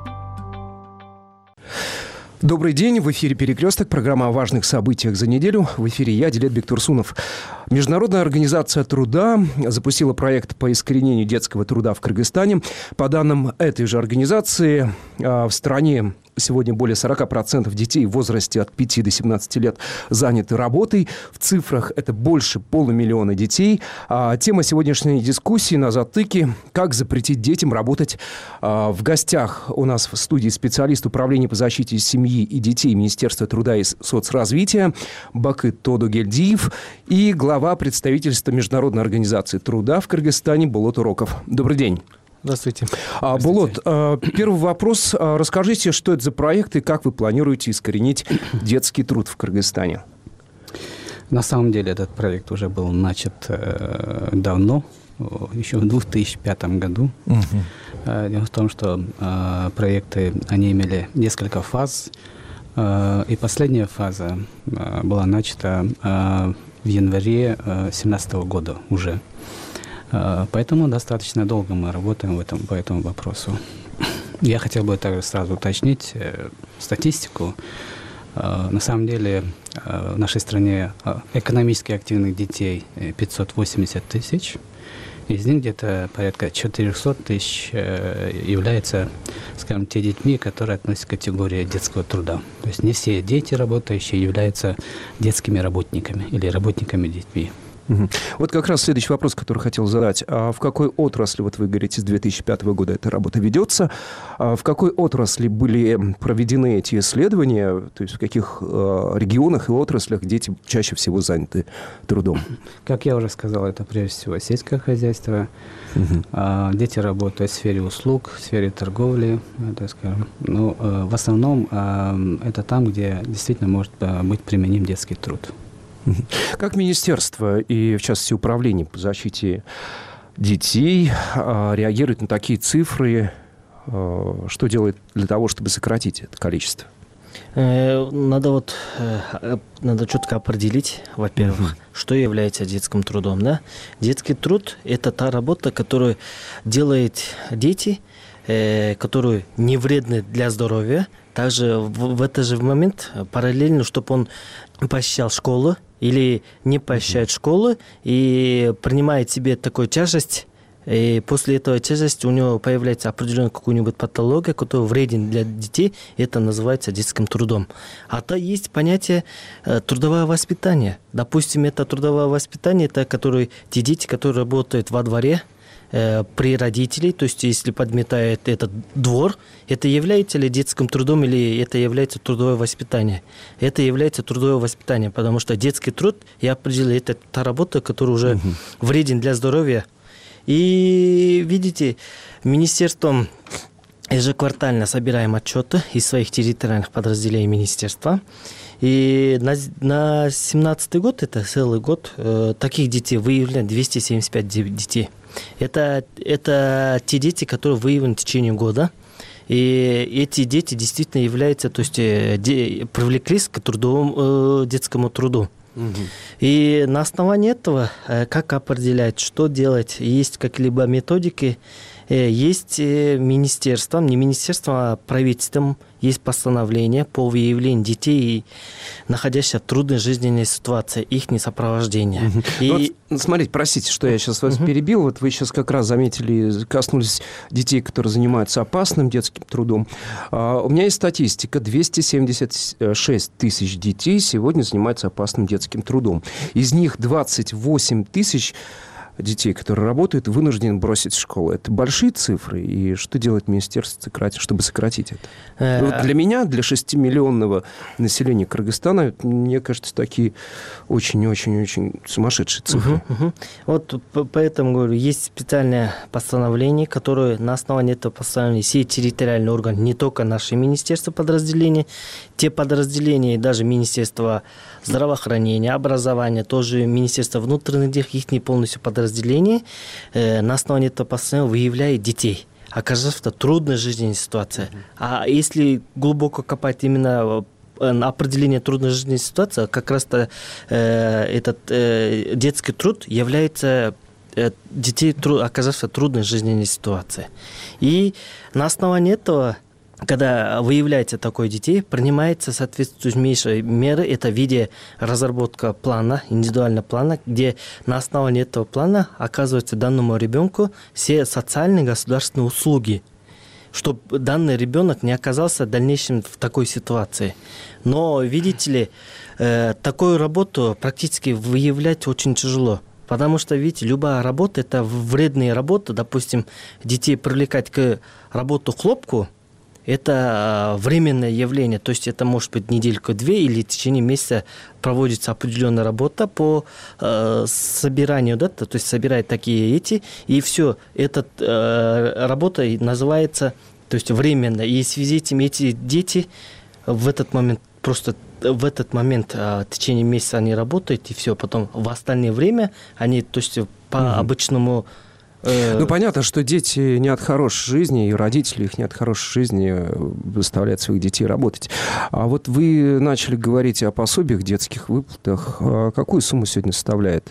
Добрый день, в эфире «Перекресток», программа о важных событиях за неделю. В эфире я, Дилет Бектурсунов. Международная организация труда запустила проект по искоренению детского труда в Кыргызстане. По данным этой же организации, в стране сегодня более 40% детей в возрасте от 5 до 17 лет заняты работой. В цифрах это больше 500 000 детей. Тема сегодняшней дискуссии на Азаттыке – как запретить детям работать. В гостях у нас в студии специалист Управления по защите семьи и детей Министерства труда и соцразвития Бакыт Тодогельдиев и глава представительства Международной организации труда в Кыргызстане Болот Уроков. Добрый день. Здравствуйте. Болот, первый вопрос. Расскажите, что это за проект и как вы планируете искоренить детский труд в Кыргызстане? На самом деле этот проект уже был начат давно, еще в 2005 году. Дело в том, что проекты, они имели несколько фаз. И последняя фаза была начата в январе 2017 года уже. Поэтому достаточно долго мы работаем по этому вопросу. Я хотел бы также сразу уточнить статистику. На самом деле в нашей стране экономически активных детей 580 тысяч. Из них где-то порядка 400 тысяч являются, скажем, те детьми, которые относятся к категории детского труда. То есть не все дети, работающие, являются детскими работниками или работниками-детьми. Вот как раз следующий вопрос, который хотел задать. А в какой отрасли, вот вы говорите, с 2005 года эта работа ведется, в какой отрасли были проведены эти исследования, то есть в каких регионах и отраслях дети чаще всего заняты трудом? Как я уже сказал, это прежде всего сельское хозяйство. Дети работают в сфере услуг, в сфере торговли, так скажем. Но в основном это там, где действительно может быть применим детский труд. Как министерство и, в частности, управление по защите детей реагирует на такие цифры? Что делает для того, чтобы сократить это количество? Надо четко определить, во-первых, что является детским трудом. Да? Детский труд – это та работа, которую делают дети, которые не вредны для здоровья. Также в этот же момент параллельно, чтобы он посещал школу или не посещает школу и принимает себе такую тяжесть, и после этого тяжести у него появляется определенная какая-нибудь патология, которая вреден для детей, это называется детским трудом. А то есть понятие трудовое воспитание. Допустим, это трудовое воспитание, это те дети, которые работают во дворе, при родителей, то есть если подметает этот двор, это является ли детским трудом или это является трудовое воспитание? Это является трудовое воспитание, потому что детский труд, я определил, это та работа, которая уже вреден для здоровья. И видите, министерством ежеквартально собираем отчеты из своих территориальных подразделений министерства. И на 2017 год, это целый год, таких детей выявлено 275 детей. Это те дети, которые выявлены в течение года. И эти дети действительно являются, то есть привлеклись к детскому труду. И на основании этого, как определять, что делать, есть какие-либо методики, Есть министерством, не министерством, а правительством, есть постановление по выявлению детей, находящихся в трудной жизненной ситуации, их несопровождения. И... Вот, смотрите, простите, что я сейчас вас перебил. Вот вы сейчас как раз заметили, коснулись детей, которые занимаются опасным детским трудом. У меня есть статистика. 276 тысяч детей сегодня занимаются опасным детским трудом. из них 28 тысяч детей, которые работают, вынуждены бросить школу. Это большие цифры. И что делает министерство, чтобы сократить это? Вот для меня, для 6-миллионного населения Кыргызстана, мне кажется, такие очень-очень-очень сумасшедшие цифры. Вот поэтому, говорю, есть специальное постановление, которое на основании этого постановления все территориальные органы, не только наши министерства подразделения, те подразделения, даже Министерство здравоохранения, образования, тоже Министерство внутренних дел, их не полностью подразделения, на основании этого постановления выявляет детей, оказавшихся в трудной жизненной ситуации. А если глубоко копать именно определение трудной жизненной ситуации, как раз-то этот детский труд является детей, оказавшихся в трудной жизненной ситуации. И на основании этого, когда выявляется такое детей, принимается соответствующие меры. Это в виде разработка плана, индивидуального плана, где на основании этого плана оказывается данному ребенку все социальные государственные услуги, чтобы данный ребенок не оказался в дальнейшем в такой ситуации. Но, видите ли, такую работу практически выявлять очень тяжело. Потому что, видите, любая работа – это вредная работа. Допустим, детей привлекать к работу хлопку – это временное явление, то есть это может быть недельку-две или в течение месяца проводится определенная работа по собиранию, да, то есть собирают такие эти, и все, эта работа называется, то есть временно, и в связи с этим эти дети в этот момент в течение месяца они работают, и все, потом в остальное время они, то есть по обычному... Ну, понятно, что дети не от хорошей жизни, и родители их не от хорошей жизни заставляют своих детей работать. А вот вы начали говорить о пособиях, детских выплатах. Какую сумму сегодня составляет?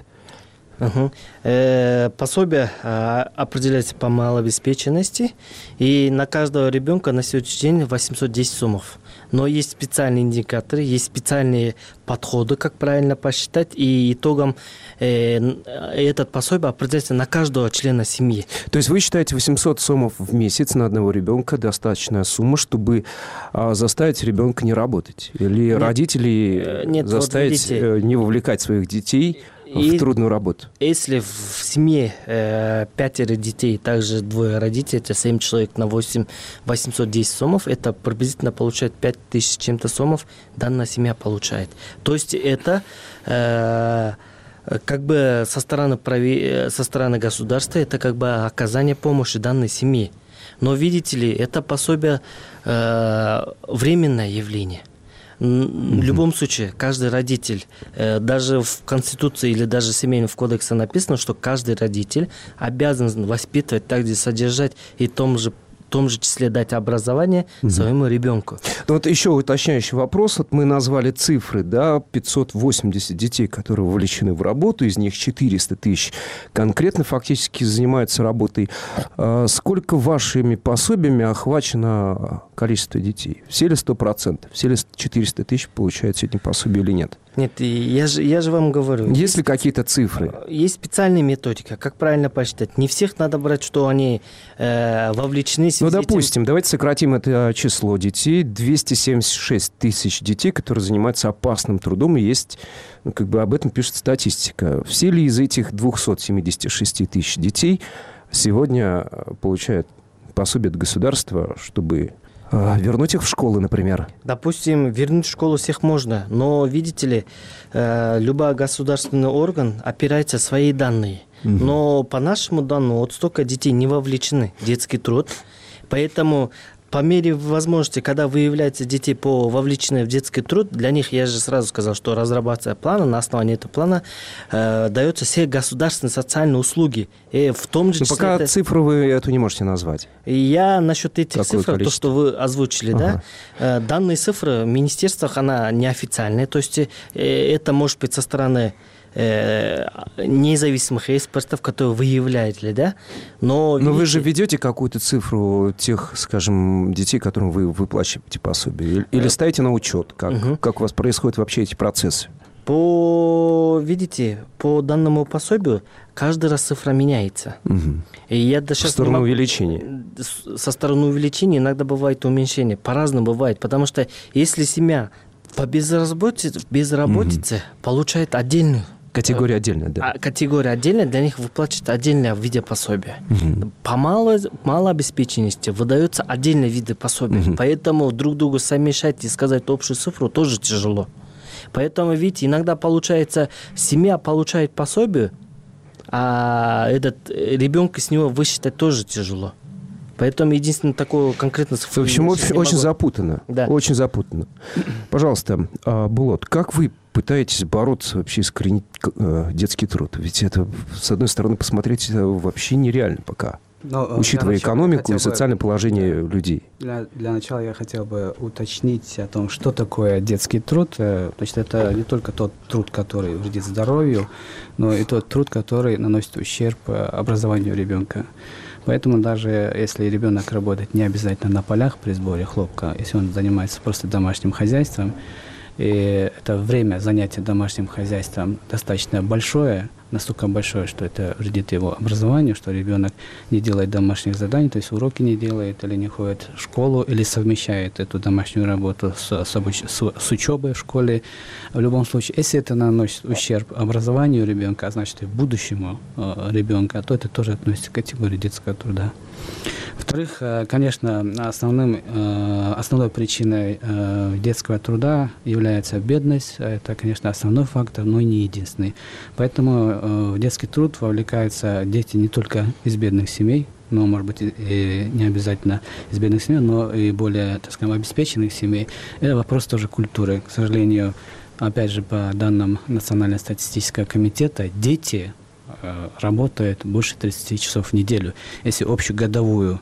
Пособие определяется по малообеспеченности, и на каждого ребенка на сегодняшний день 810 сомов. Но есть специальные индикаторы, есть специальные подходы, как правильно посчитать, и итогом этот пособие определяется на каждого члена семьи. То есть вы считаете 800 сомов в месяц на одного ребенка достаточная сумма, чтобы заставить ребенка не работать? Или родителей заставить не вовлекать своих детей в трудную работу? Если в семье 5 детей, также 2 родителей, это 7 человек на 810 сомов, это приблизительно получает 5000 чем-то сомов, данная семья получает. То есть это как бы со стороны государства, это как бы оказание помощи данной семье. Но видите ли, это пособие временное явление. В любом случае, каждый родитель, даже в Конституции или даже в Семейном кодексе написано, что каждый родитель обязан воспитывать, также содержать и в том же числе дать образование своему ребенку. Ну, вот еще уточняющий вопрос. Вот мы назвали цифры, да, 580 детей, которые вовлечены в работу, из них 400 тысяч конкретно фактически занимаются работой. Сколько вашими пособиями охвачено количество детей? Все ли 100%? Все ли 400 тысяч получают сегодня пособие или нет? Нет, я же вам говорю. Есть ли какие-то цифры? Есть специальная методика, как правильно посчитать. Не всех надо брать, что они вовлечены. Ну, допустим, давайте сократим это число детей. 276 тысяч детей, которые занимаются опасным трудом, и есть, ну, как бы об этом пишет статистика. Все ли из этих 276 тысяч детей сегодня получают пособие от государства, чтобы вернуть их в школы, например? Допустим, вернуть в школу всех можно, но, видите ли, любой государственный орган опирается на свои данные. Но по нашему данному вот столько детей не вовлечены в детский труд. Поэтому по мере возможности, когда выявляются детей вовлеченные в детский труд, для них, я же сразу сказал, что разрабатывается плана, на основании этого плана даются все государственные социальные услуги. И в том же числе... Пока цифру вы эту не можете назвать. Я насчет этих цифр, то, что вы озвучили, да, данные цифры в министерствах, она неофициальная, то есть это может быть со стороны независимых экспертов, которые выявляют, да? Но вы же ведете какую-то цифру тех, скажем, детей, которым вы выплачиваете пособие? Или ставите на учет? Как у вас происходят вообще эти процессы? Видите, по данному пособию каждый раз цифра меняется. И я со стороны увеличения? Со стороны увеличения иногда бывает уменьшение. По-разному бывает. Потому что если семья по безработице получает отдельную категория отдельная, да. Категория отдельная, для них выплачивается отдельное в виде пособия. По малообеспеченности выдаются отдельные виды пособия. Поэтому друг другу совмещать и сказать общую цифру тоже тяжело. Поэтому, видите, иногда получается, семья получает пособие, а этот ребенка с него высчитать тоже тяжело. Поэтому единственное такое конкретно... В общем, очень запутанно. Да. Очень запутанно. Пожалуйста, Булат, как вы пытаетесь бороться, вообще искоренить детский труд? Ведь это, с одной стороны, посмотреть, это вообще нереально пока. Учитывая экономику и социальное положение людей. Для начала я хотел бы уточнить о том, что такое детский труд. Значит, это не только тот труд, который вредит здоровью, но и тот труд, который наносит ущерб образованию ребенка. Поэтому даже если ребенок работает не обязательно на полях при сборе хлопка, если он занимается просто домашним хозяйством, и это время занятия домашним хозяйством достаточно большое, настолько большое, что это вредит его образованию, что ребенок не делает домашних заданий, то есть уроки не делает, или не ходит в школу, или совмещает эту домашнюю работу с учебой в школе. В любом случае, если это наносит ущерб образованию ребенка, а значит и будущему ребенка, то это тоже относится к категории детского труда. Во-вторых, конечно, основной причиной детского труда является бедность. Это, конечно, основной фактор, но и не единственный. Поэтому в детский труд вовлекаются дети не только из бедных семей, но, может быть, и не обязательно из бедных семей, но и более, так скажем, обеспеченных семей. Это вопрос тоже культуры. К сожалению, опять же, по данным Национального статистического комитета, дети работают больше 30 часов в неделю. Если общегодовой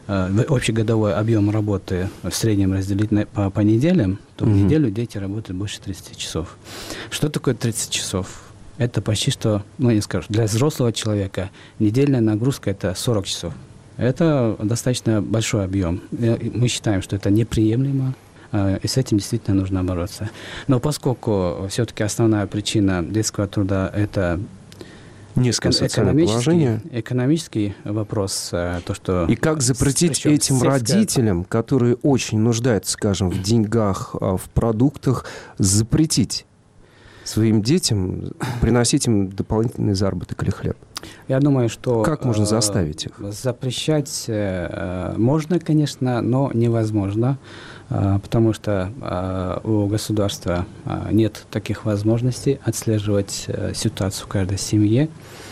объем работы в среднем разделить по неделям, то в неделю дети работают больше 30 часов. Что такое 30 часов? Это почти что, не скажу, для взрослого человека недельная нагрузка – это 40 часов. Это достаточно большой объем. Мы считаем, что это неприемлемо, и с этим действительно нужно бороться. Но поскольку все-таки основная причина детского труда – это низкое социальное положение. Экономический вопрос, то, что... И как запретить этим родителям, которые очень нуждаются, скажем, в деньгах, в продуктах, запретить своим детям приносить им дополнительный заработок или хлеб? Я думаю, что... Как можно заставить их? Запрещать можно, конечно, но невозможно, потому что у государства нет таких возможностей отслеживать ситуацию в каждой семье.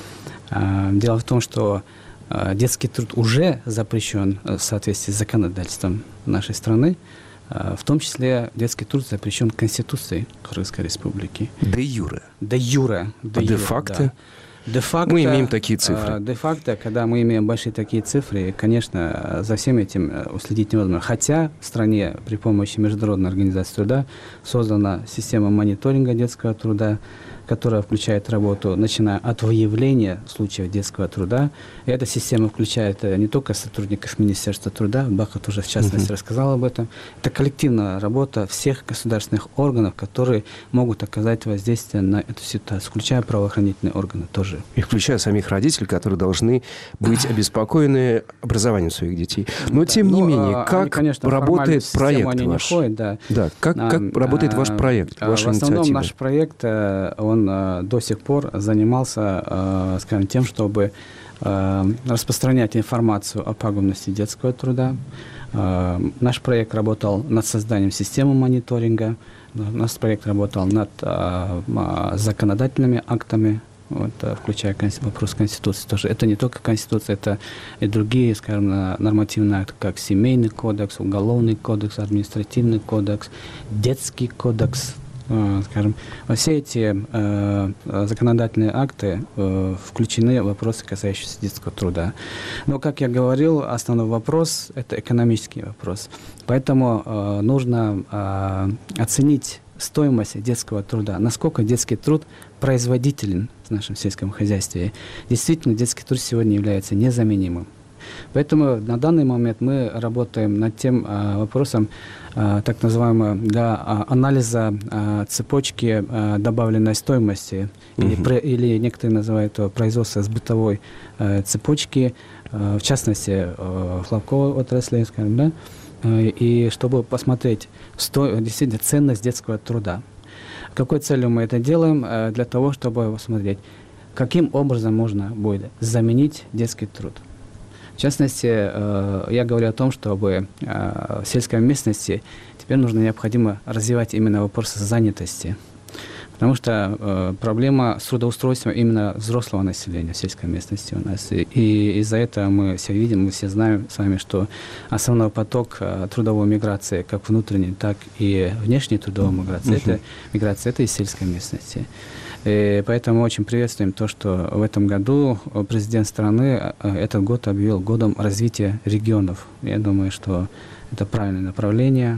Дело в том, что детский труд уже запрещен в соответствии с законодательством нашей страны. В том числе детский труд запрещен Конституцией Кыргызской Республики. Де юре. Де юре. Де-факто? Да. Де-факто, мы имеем такие цифры. Де-факто, когда мы имеем большие такие цифры, конечно, за всем этим уследить невозможно. Хотя в стране при помощи Международной организации труда создана система мониторинга детского труда, которая включает работу, начиная от выявления случаев детского труда. И эта система включает не только сотрудников Министерства труда, Бахат уже в частности рассказал об этом. Это коллективная работа всех государственных органов, которые могут оказать воздействие на эту ситуацию, включая правоохранительные органы тоже. И включая самих родителей, которые должны быть обеспокоены образованием своих детей. Но тем не менее, как конечно, работает проект ваш? Ходят, да. Да, как работает ваш проект, ваша инициатива? В основном наш проект, он до сих пор занимался, скажем, тем, чтобы распространять информацию о пагубности детского труда. Наш проект работал над созданием системы мониторинга. Наш проект работал над законодательными актами, включая вопрос Конституции тоже. Это не только Конституция, это и другие, скажем, нормативные акты, как Семейный кодекс, Уголовный кодекс, Административный кодекс, Детский кодекс. Скажем, во все эти законодательные акты включены вопросы, касающиеся детского труда. Но, как я говорил, основной вопрос – это экономический вопрос. Поэтому нужно оценить стоимость детского труда, насколько детский труд производителен в нашем сельском хозяйстве. Действительно, детский труд сегодня является незаменимым. Поэтому на данный момент мы работаем над тем вопросом, так называемого, анализа цепочки добавленной стоимости, или некоторые называют это производство сбытовой цепочки, в частности, хлопковой отрасли, скажем, да, и чтобы посмотреть действительно ценность детского труда. Какой целью мы это делаем? Для того, чтобы посмотреть, каким образом можно будет заменить детский труд. В частности, я говорю о том, чтобы в сельской местности теперь необходимо развивать именно вопросы занятости. Потому что проблема с трудоустройством именно взрослого населения в сельской местности у нас. И из-за этого мы все видим, мы все знаем с вами, что основной поток трудовой миграции, как внутренней, так и внешней трудовой миграции, это из сельской местности. И поэтому очень приветствуем то, что в этом году президент страны этот год объявил годом развития регионов. Я думаю, что это правильное направление,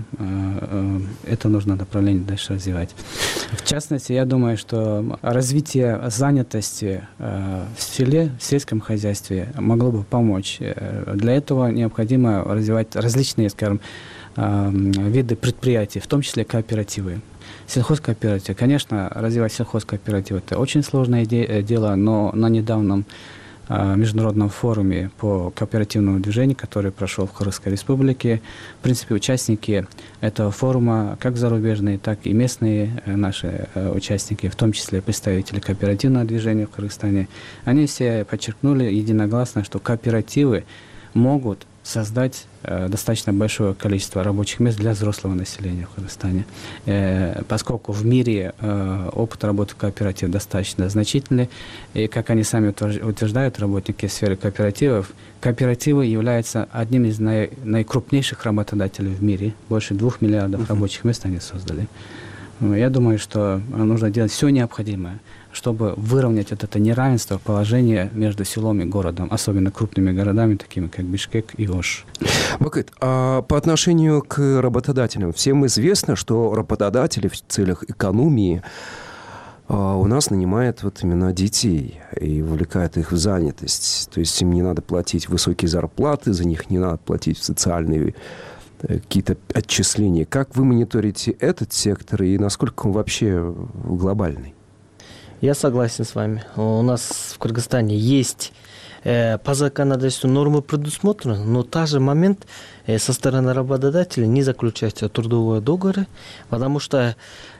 это нужно направление дальше развивать. В частности, я думаю, что развитие занятости в селе, в сельском хозяйстве могло бы помочь. Для этого необходимо развивать различные, скажем, виды предприятий, в том числе кооперативы. Сельхозкооператив. Конечно, развивать сельхозкооператив – это очень сложное дело, но на недавнем международном форуме по кооперативному движению, который прошел в Кыргызской республике, в принципе, участники этого форума, как зарубежные, так и местные наши участники, в том числе представители кооперативного движения в Кыргызстане, они все подчеркнули единогласно, что кооперативы могут создать достаточно большое количество рабочих мест для взрослого населения в Кыргызстане. Поскольку в мире опыт работы в кооперативе достаточно значительный, и, как они сами утверждают, работники сферы кооперативов, кооперативы являются одним из наикрупнейших работодателей в мире. Больше 2 миллиардов рабочих мест они создали. Я думаю, что нужно делать все необходимое, чтобы выровнять это неравенство положения между селом и городом, особенно крупными городами, такими как Бишкек и Ош. Бакыт, а по отношению к работодателям, всем известно, что работодатели в целях экономии у нас нанимают вот именно детей и вовлекают их в занятость. То есть им не надо платить высокие зарплаты, за них не надо платить социальные какие-то отчисления. Как вы мониторите этот сектор и насколько он вообще глобальный? Я согласен с вами. У нас в Кыргызстане есть по законодательству нормы предусмотрены, но в тот же момент со стороны работодателя не заключаются трудовые договоры, потому что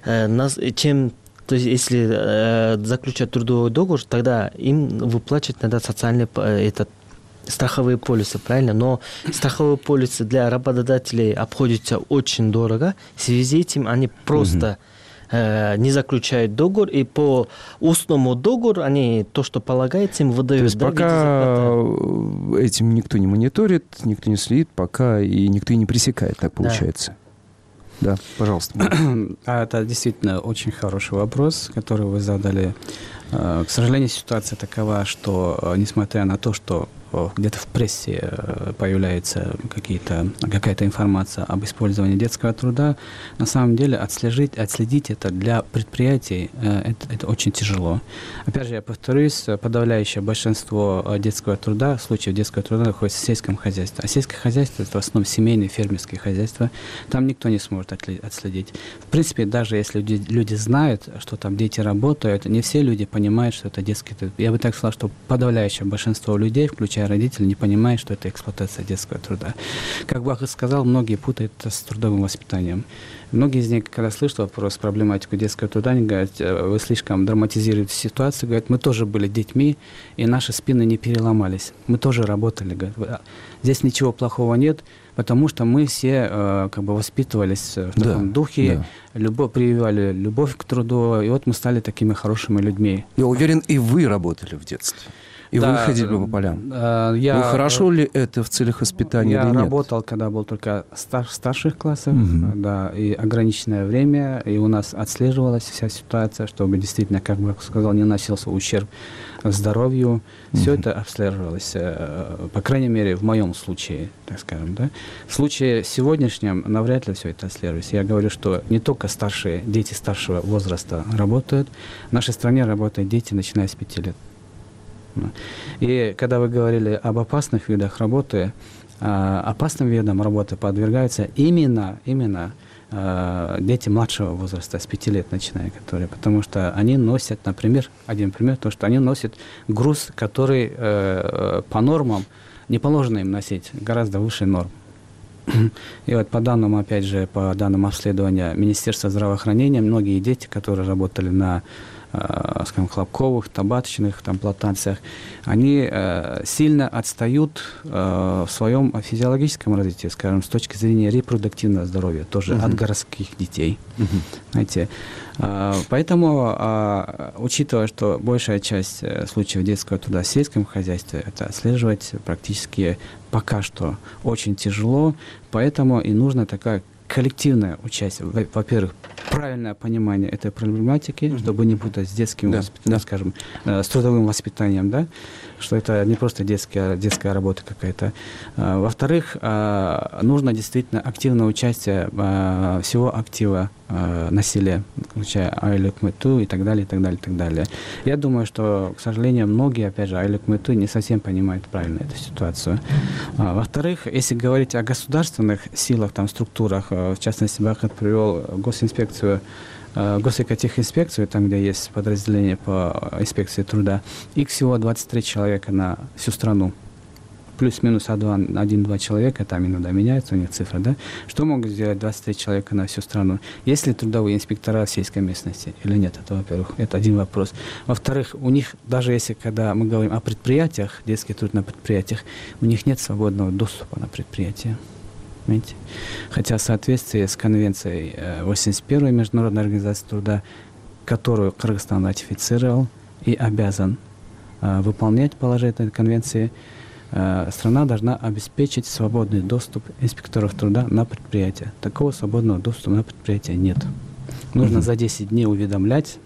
то есть, если заключать трудовой договор, тогда им выплачивать надо социальный страховые полисы, правильно? Но страховые полисы для работодателей обходятся очень дорого. В связи с этим они просто не заключают договор, и по устному договору они то, что полагается, им выдают. То есть пока этим никто не мониторит, никто не следит, пока и никто и не пресекает, так получается. Да, пожалуйста. Это действительно очень хороший вопрос, который вы задали. К сожалению, ситуация такова, что несмотря на то, что где-то в прессе появляется какая-то информация об использовании детского труда, на самом деле отследить это для предприятий это очень тяжело. Опять же, я повторюсь, подавляющее большинство детского труда, случаев детского труда находится в сельском хозяйстве. А сельское хозяйство – это в основном семейные фермерские хозяйства. Там никто не сможет отследить. В принципе, даже если люди знают, что там дети работают, не все люди понимают, что это детский труд. Я бы так сказал, что подавляющее большинство людей, включая родителей, не понимают, что это эксплуатация детского труда. Как Бахыт сказал, многие путают это с трудовым воспитанием. Многие из них, когда слышат вопрос, проблематику детского труда, они говорят, вы слишком драматизируете ситуацию, говорят, мы тоже были детьми, и наши спины не переломались. Мы тоже работали. Говорят, здесь ничего плохого нет, потому что мы все воспитывались в таком духе, прививали любовь к труду, и вот мы стали такими хорошими людьми. Я уверен, и вы работали в детстве. И вы ходили по полям? Хорошо ли это в целях воспитания или нет? Я работал, когда был только старших классов, да, и ограниченное время, и у нас отслеживалась вся ситуация, чтобы действительно, как бы сказал, не наносился ущерб здоровью. Все это обследовалось, по крайней мере, в моем случае, так скажем. Да? В случае сегодняшнем навряд ли все это обследуется. Я говорю, что не только дети старшего возраста работают. В нашей стране работают дети, начиная с 5 лет. И когда вы говорили об опасных видах работы, опасным видам работы подвергаются именно дети младшего возраста, с 5 лет начиная, потому что они носят, например, один пример, то, что они носят груз, который по нормам не положено им носить, гораздо выше норм. И вот по данным, опять же, по данным обследования Министерства здравоохранения, многие дети, которые работали на, скажем, хлопковых, табачных плантациях, они сильно отстают в своем физиологическом развитии, скажем, с точки зрения репродуктивного здоровья, тоже от городских детей. Знаете, поэтому, учитывая, что большая часть случаев детского труда в сельском хозяйстве, это отслеживать практически пока что очень тяжело, поэтому и нужно такая коллективное участие. Во-первых, правильное понимание этой проблематики, чтобы не путать с детским, скажем, с трудовым воспитанием, да, что это не просто детская работа какая-то. Во-вторых, нужно действительно активное участие всего актива на селе, включая Айлык Мыту и так далее, и так далее, и так далее. Я думаю, что, к сожалению, многие, опять же, Айлык Мыту не совсем понимают правильно эту ситуацию. Во-вторых, если говорить о государственных силах, структурах, в частности, Бахат привел госинспекцию, госэкотехинспекцию, там, где есть подразделение по инспекции труда, их всего 23 человека на всю страну. Плюс-минус 1-2 человека, там иногда меняется у них цифра, да? Что могут сделать 23 человека на всю страну? Есть ли трудовые инспектора в сельской местности или нет? Это, во-первых, это один вопрос. Во-вторых, у них, даже если, когда мы говорим о предприятиях, детский труд на предприятиях, у них нет свободного доступа на предприятие. Понимаете? Хотя в соответствии с конвенцией 81-й Международной организации труда, которую Кыргызстан ратифицировал и обязан выполнять положение этой конвенции, страна должна обеспечить свободный доступ инспекторов труда на предприятие. Такого свободного доступа на предприятие нет. Нужно за 10 дней уведомлять,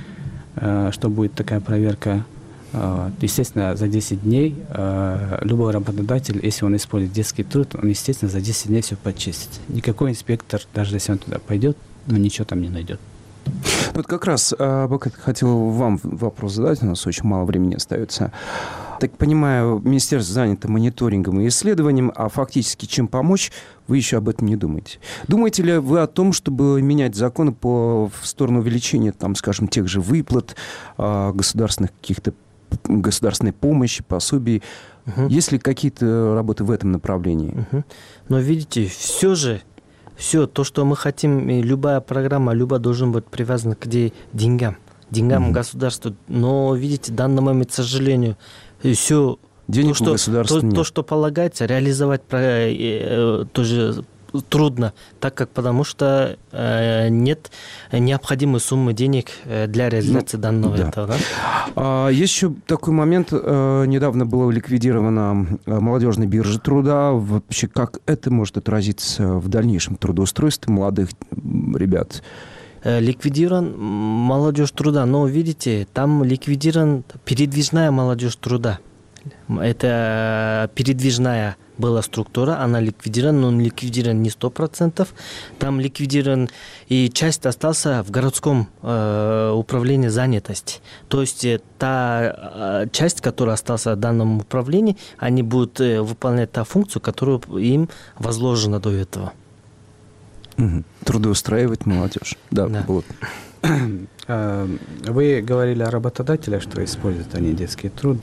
что будет такая проверка. Естественно, за 10 дней любой работодатель, если он использует детский труд, он, естественно, за 10 дней все почистит. Никакой инспектор, даже если он туда пойдет, ничего там не найдет. Вот как раз, Бакат, хотел вам вопрос задать, у нас очень мало времени остается. Так понимаю, министерство занято мониторингом и исследованием, а фактически чем помочь, вы еще об этом не думаете. Думаете ли вы о том, чтобы менять законы в сторону увеличения, скажем, тех же выплат, государственной помощи, пособий? Есть ли какие-то работы в этом направлении? Но видите, все то, что мы хотим, любая программа, должна быть привязана к деньгам государству. Но, видите, в данный момент, к сожалению, все то, что полагается, реализовать тоже трудно, потому что нет необходимой суммы денег для реализации данного этого. Да? Есть еще такой момент. Недавно была ликвидирована молодежная биржа труда. Вообще, как это может отразиться в дальнейшем трудоустройстве молодых ребят? Ликвидирован молодежь труда, но видите, там ликвидирован передвижная молодежь труда. Это передвижная была структура, она ликвидирована, но ликвидирован не 100%. Там ликвидирован и часть осталась в городском управлении занятости. То есть та часть, которая осталась в данном управлении, они будут выполнять ту функцию, которую им возложена до этого. Трудоустраивать молодежь. Да. Вот. Вы говорили о работодателях, что используют они детский труд,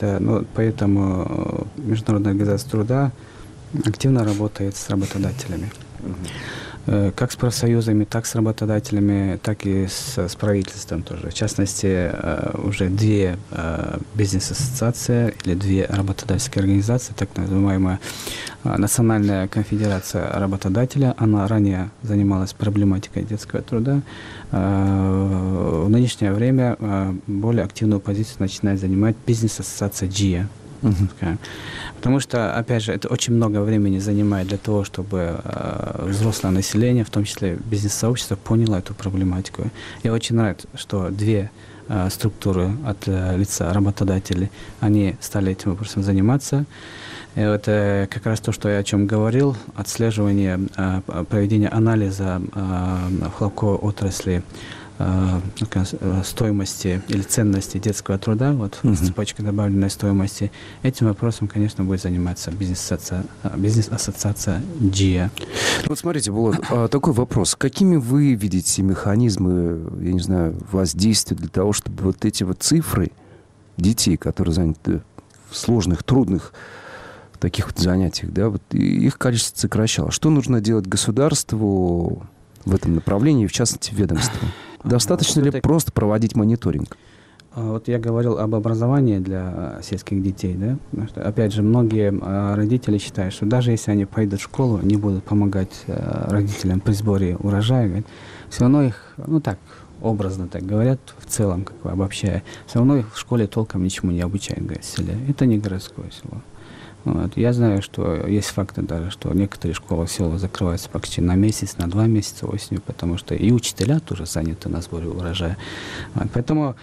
поэтому Международная организация труда активно работает с работодателями. как с профсоюзами, так с работодателями, так и с правительством тоже. В частности, уже 2 бизнес-ассоциации или 2 работодательские организации, так называемая Национальная конфедерация работодателя, она ранее занималась проблематикой детского труда. В нынешнее время более активную позицию начинает занимать бизнес-ассоциация GIA. Потому что, опять же, это очень много времени занимает для того, чтобы взрослое население, в том числе бизнес-сообщество, поняло эту проблематику. Я очень рад, что 2 структуры от лица работодателей, они стали этим вопросом заниматься. И это как раз то, что я о чем говорил, отслеживание, проведение анализа в хлопковой отрасли стоимости или ценности детского труда, вот цепочка добавленной стоимости. Этим вопросом, конечно, будет заниматься бизнес-ассоциация GIA. Вот смотрите, Булат, такой вопрос. Какими вы видите механизмы, я не знаю, воздействия для того, чтобы вот эти вот цифры детей, которые заняты в сложных, трудных таких вот занятиях, да, вот их количество сокращалось? Что нужно делать государству в этом направлении, в частности, ведомству? Достаточно ли просто проводить мониторинг? Вот я говорил об образовании для сельских детей, да? Потому что, опять же, многие родители считают, что даже если они пойдут в школу, не будут помогать родителям при сборе урожая, говорят, все равно их, так, образно так говорят, в целом, как бы обобщая, все равно их в школе толком ничему не обучают, говорят, в селе. Это не городское село. Вот. Я знаю, что есть факты даже, что некоторые школы в селах закрываются почти на месяц, на 2 месяца осенью, потому что и учителя тоже заняты на сборе урожая. Вот. Поэтому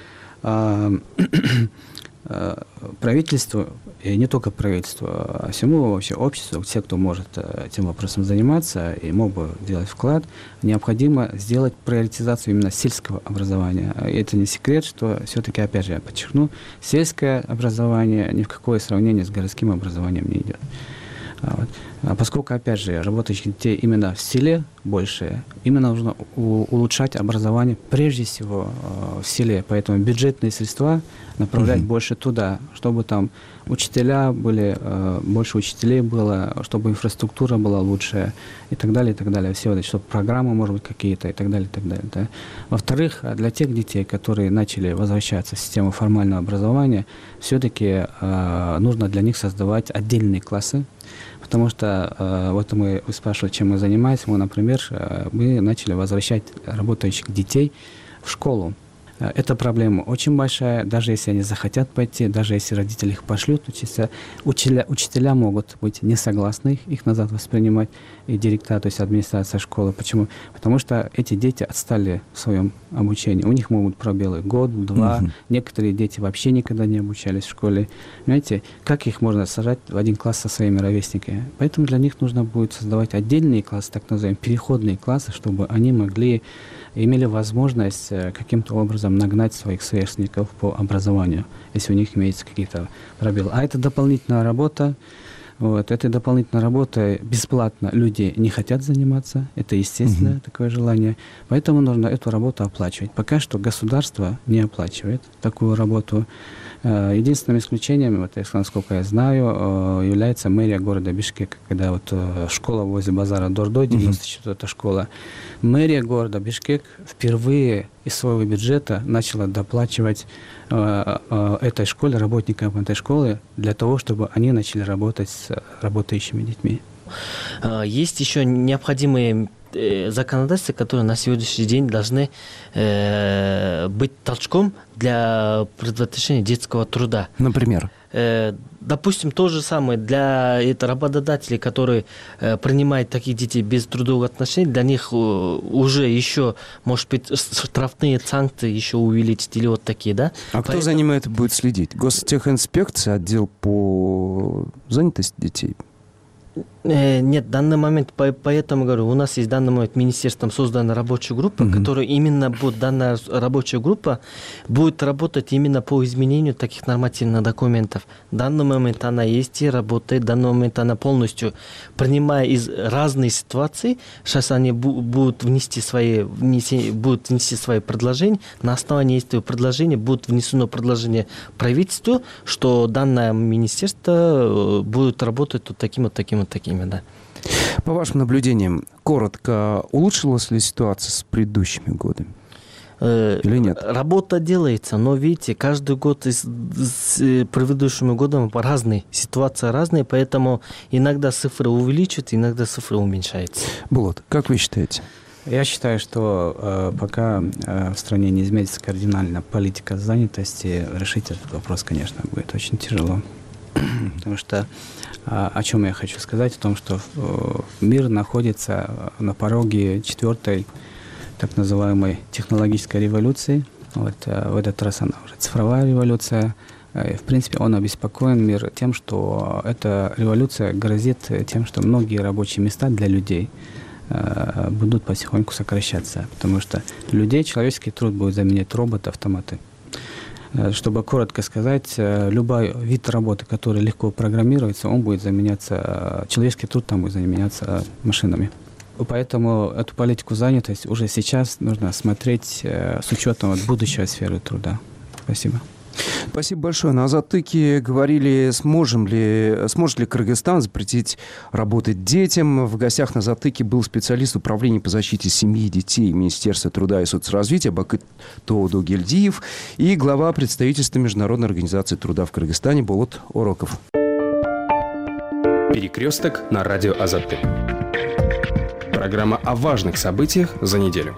правительству, и не только правительству, а всему вообще обществу, все, кто может этим вопросом заниматься и мог бы делать вклад, необходимо сделать приоритизацию именно сельского образования. И это не секрет, что все-таки, опять же, я подчеркну, сельское образование ни в какое сравнение с городским образованием не идет. Вот. Поскольку, опять же, работающих детей именно в селе больше, именно нужно улучшать образование прежде всего в селе. Поэтому бюджетные средства направлять больше туда, чтобы там учителя были, больше учителей было, чтобы инфраструктура была лучшая и так далее, и так далее. Все это, чтобы программы, может быть, какие-то и так далее, и так далее. Да. Во-вторых, для тех детей, которые начали возвращаться в систему формального образования, все-таки нужно для них создавать отдельные классы. Потому что вот вы спрашивали, чем мы занимаемся. Мы, например, мы начали возвращать работающих детей в школу. Эта проблема очень большая, даже если они захотят пойти, даже если родители их пошлют учиться, учителя могут быть не согласны их назад воспринимать, и директора, то есть администрация школы. Почему? Потому что эти дети отстали в своем обучении. У них могут пробелы год, 2, некоторые дети вообще никогда не обучались в школе. Понимаете, как их можно сажать в один класс со своими ровесниками? Поэтому для них нужно будет создавать отдельные классы, так называемые переходные классы, чтобы они имели возможность каким-то образом нагнать своих сверстников по образованию, если у них имеются какие-то пробелы. А это дополнительная работа. Вот. Этой дополнительной работой бесплатно люди не хотят заниматься. Это естественное такое желание. Поэтому нужно эту работу оплачивать. Пока что государство не оплачивает такую работу. Единственным исключением, вот, насколько я знаю, является мэрия города Бишкек, когда вот школа возле базара Дордой, 94-я школа, мэрия города Бишкек впервые из своего бюджета начала доплачивать этой школе, работникам этой школы, для того, чтобы они начали работать с работающими детьми. Есть еще необходимые законодательства, которые на сегодняшний день должны быть толчком для предотвращения детского труда. Например? Допустим, то же самое для работодателей, которые принимают таких детей без трудовых отношений, для них уже еще, может быть, штрафные санкции еще увеличить или вот такие, да? А кто за ними это будет следить? Гостехинспекция, отдел по занятости детей? Нет, в данный момент, поэтому говорю, у нас есть в данный момент министерством создана рабочая группа, которая именно будет, данная рабочая группа будет работать именно по изменению таких нормативных документов. В данный момент она есть и работает, в данный момент она полностью, принимая из разных ситуаций, сейчас они будут внести свои предложения, на основании этого предложения будет внесено предложение правительству, что данное министерство будет работать вот такими, да. По вашим наблюдениям, коротко, улучшилась ли ситуация с предыдущими годами? Или нет? Работа делается, но видите, каждый год с предыдущими годами разные, ситуация разная, поэтому иногда цифры увеличиваются, иногда цифры уменьшаются. Булат, как вы считаете? Я считаю, что пока в стране не изменится кардинально политика занятости, решить этот вопрос, конечно, будет очень тяжело. Потому что о чем я хочу сказать? О том, что мир находится на пороге 4-й так называемой технологической революции. Вот, в этот раз она уже цифровая революция. И, в принципе, он обеспокоен мир тем, что эта революция грозит тем, что многие рабочие места для людей будут потихоньку сокращаться. Потому что людей человеческий труд будет заменять роботы, автоматы. Чтобы коротко сказать, любой вид работы, который легко программируется, он будет заменяться, человеческий труд там будет заменяться машинами. Поэтому эту политику занятости уже сейчас нужно смотреть с учетом будущей сферы труда. Спасибо. Спасибо большое. На Азаттыке говорили, сможет ли Кыргызстан запретить работать детям. В гостях на Азаттыке был специалист управления по защите семьи и детей Министерства труда и соцразвития Бакыт Тоодогельдиев и глава представительства Международной организации труда в Кыргызстане Болот Ороков. Перекресток на радио Азаттык. Программа о важных событиях за неделю.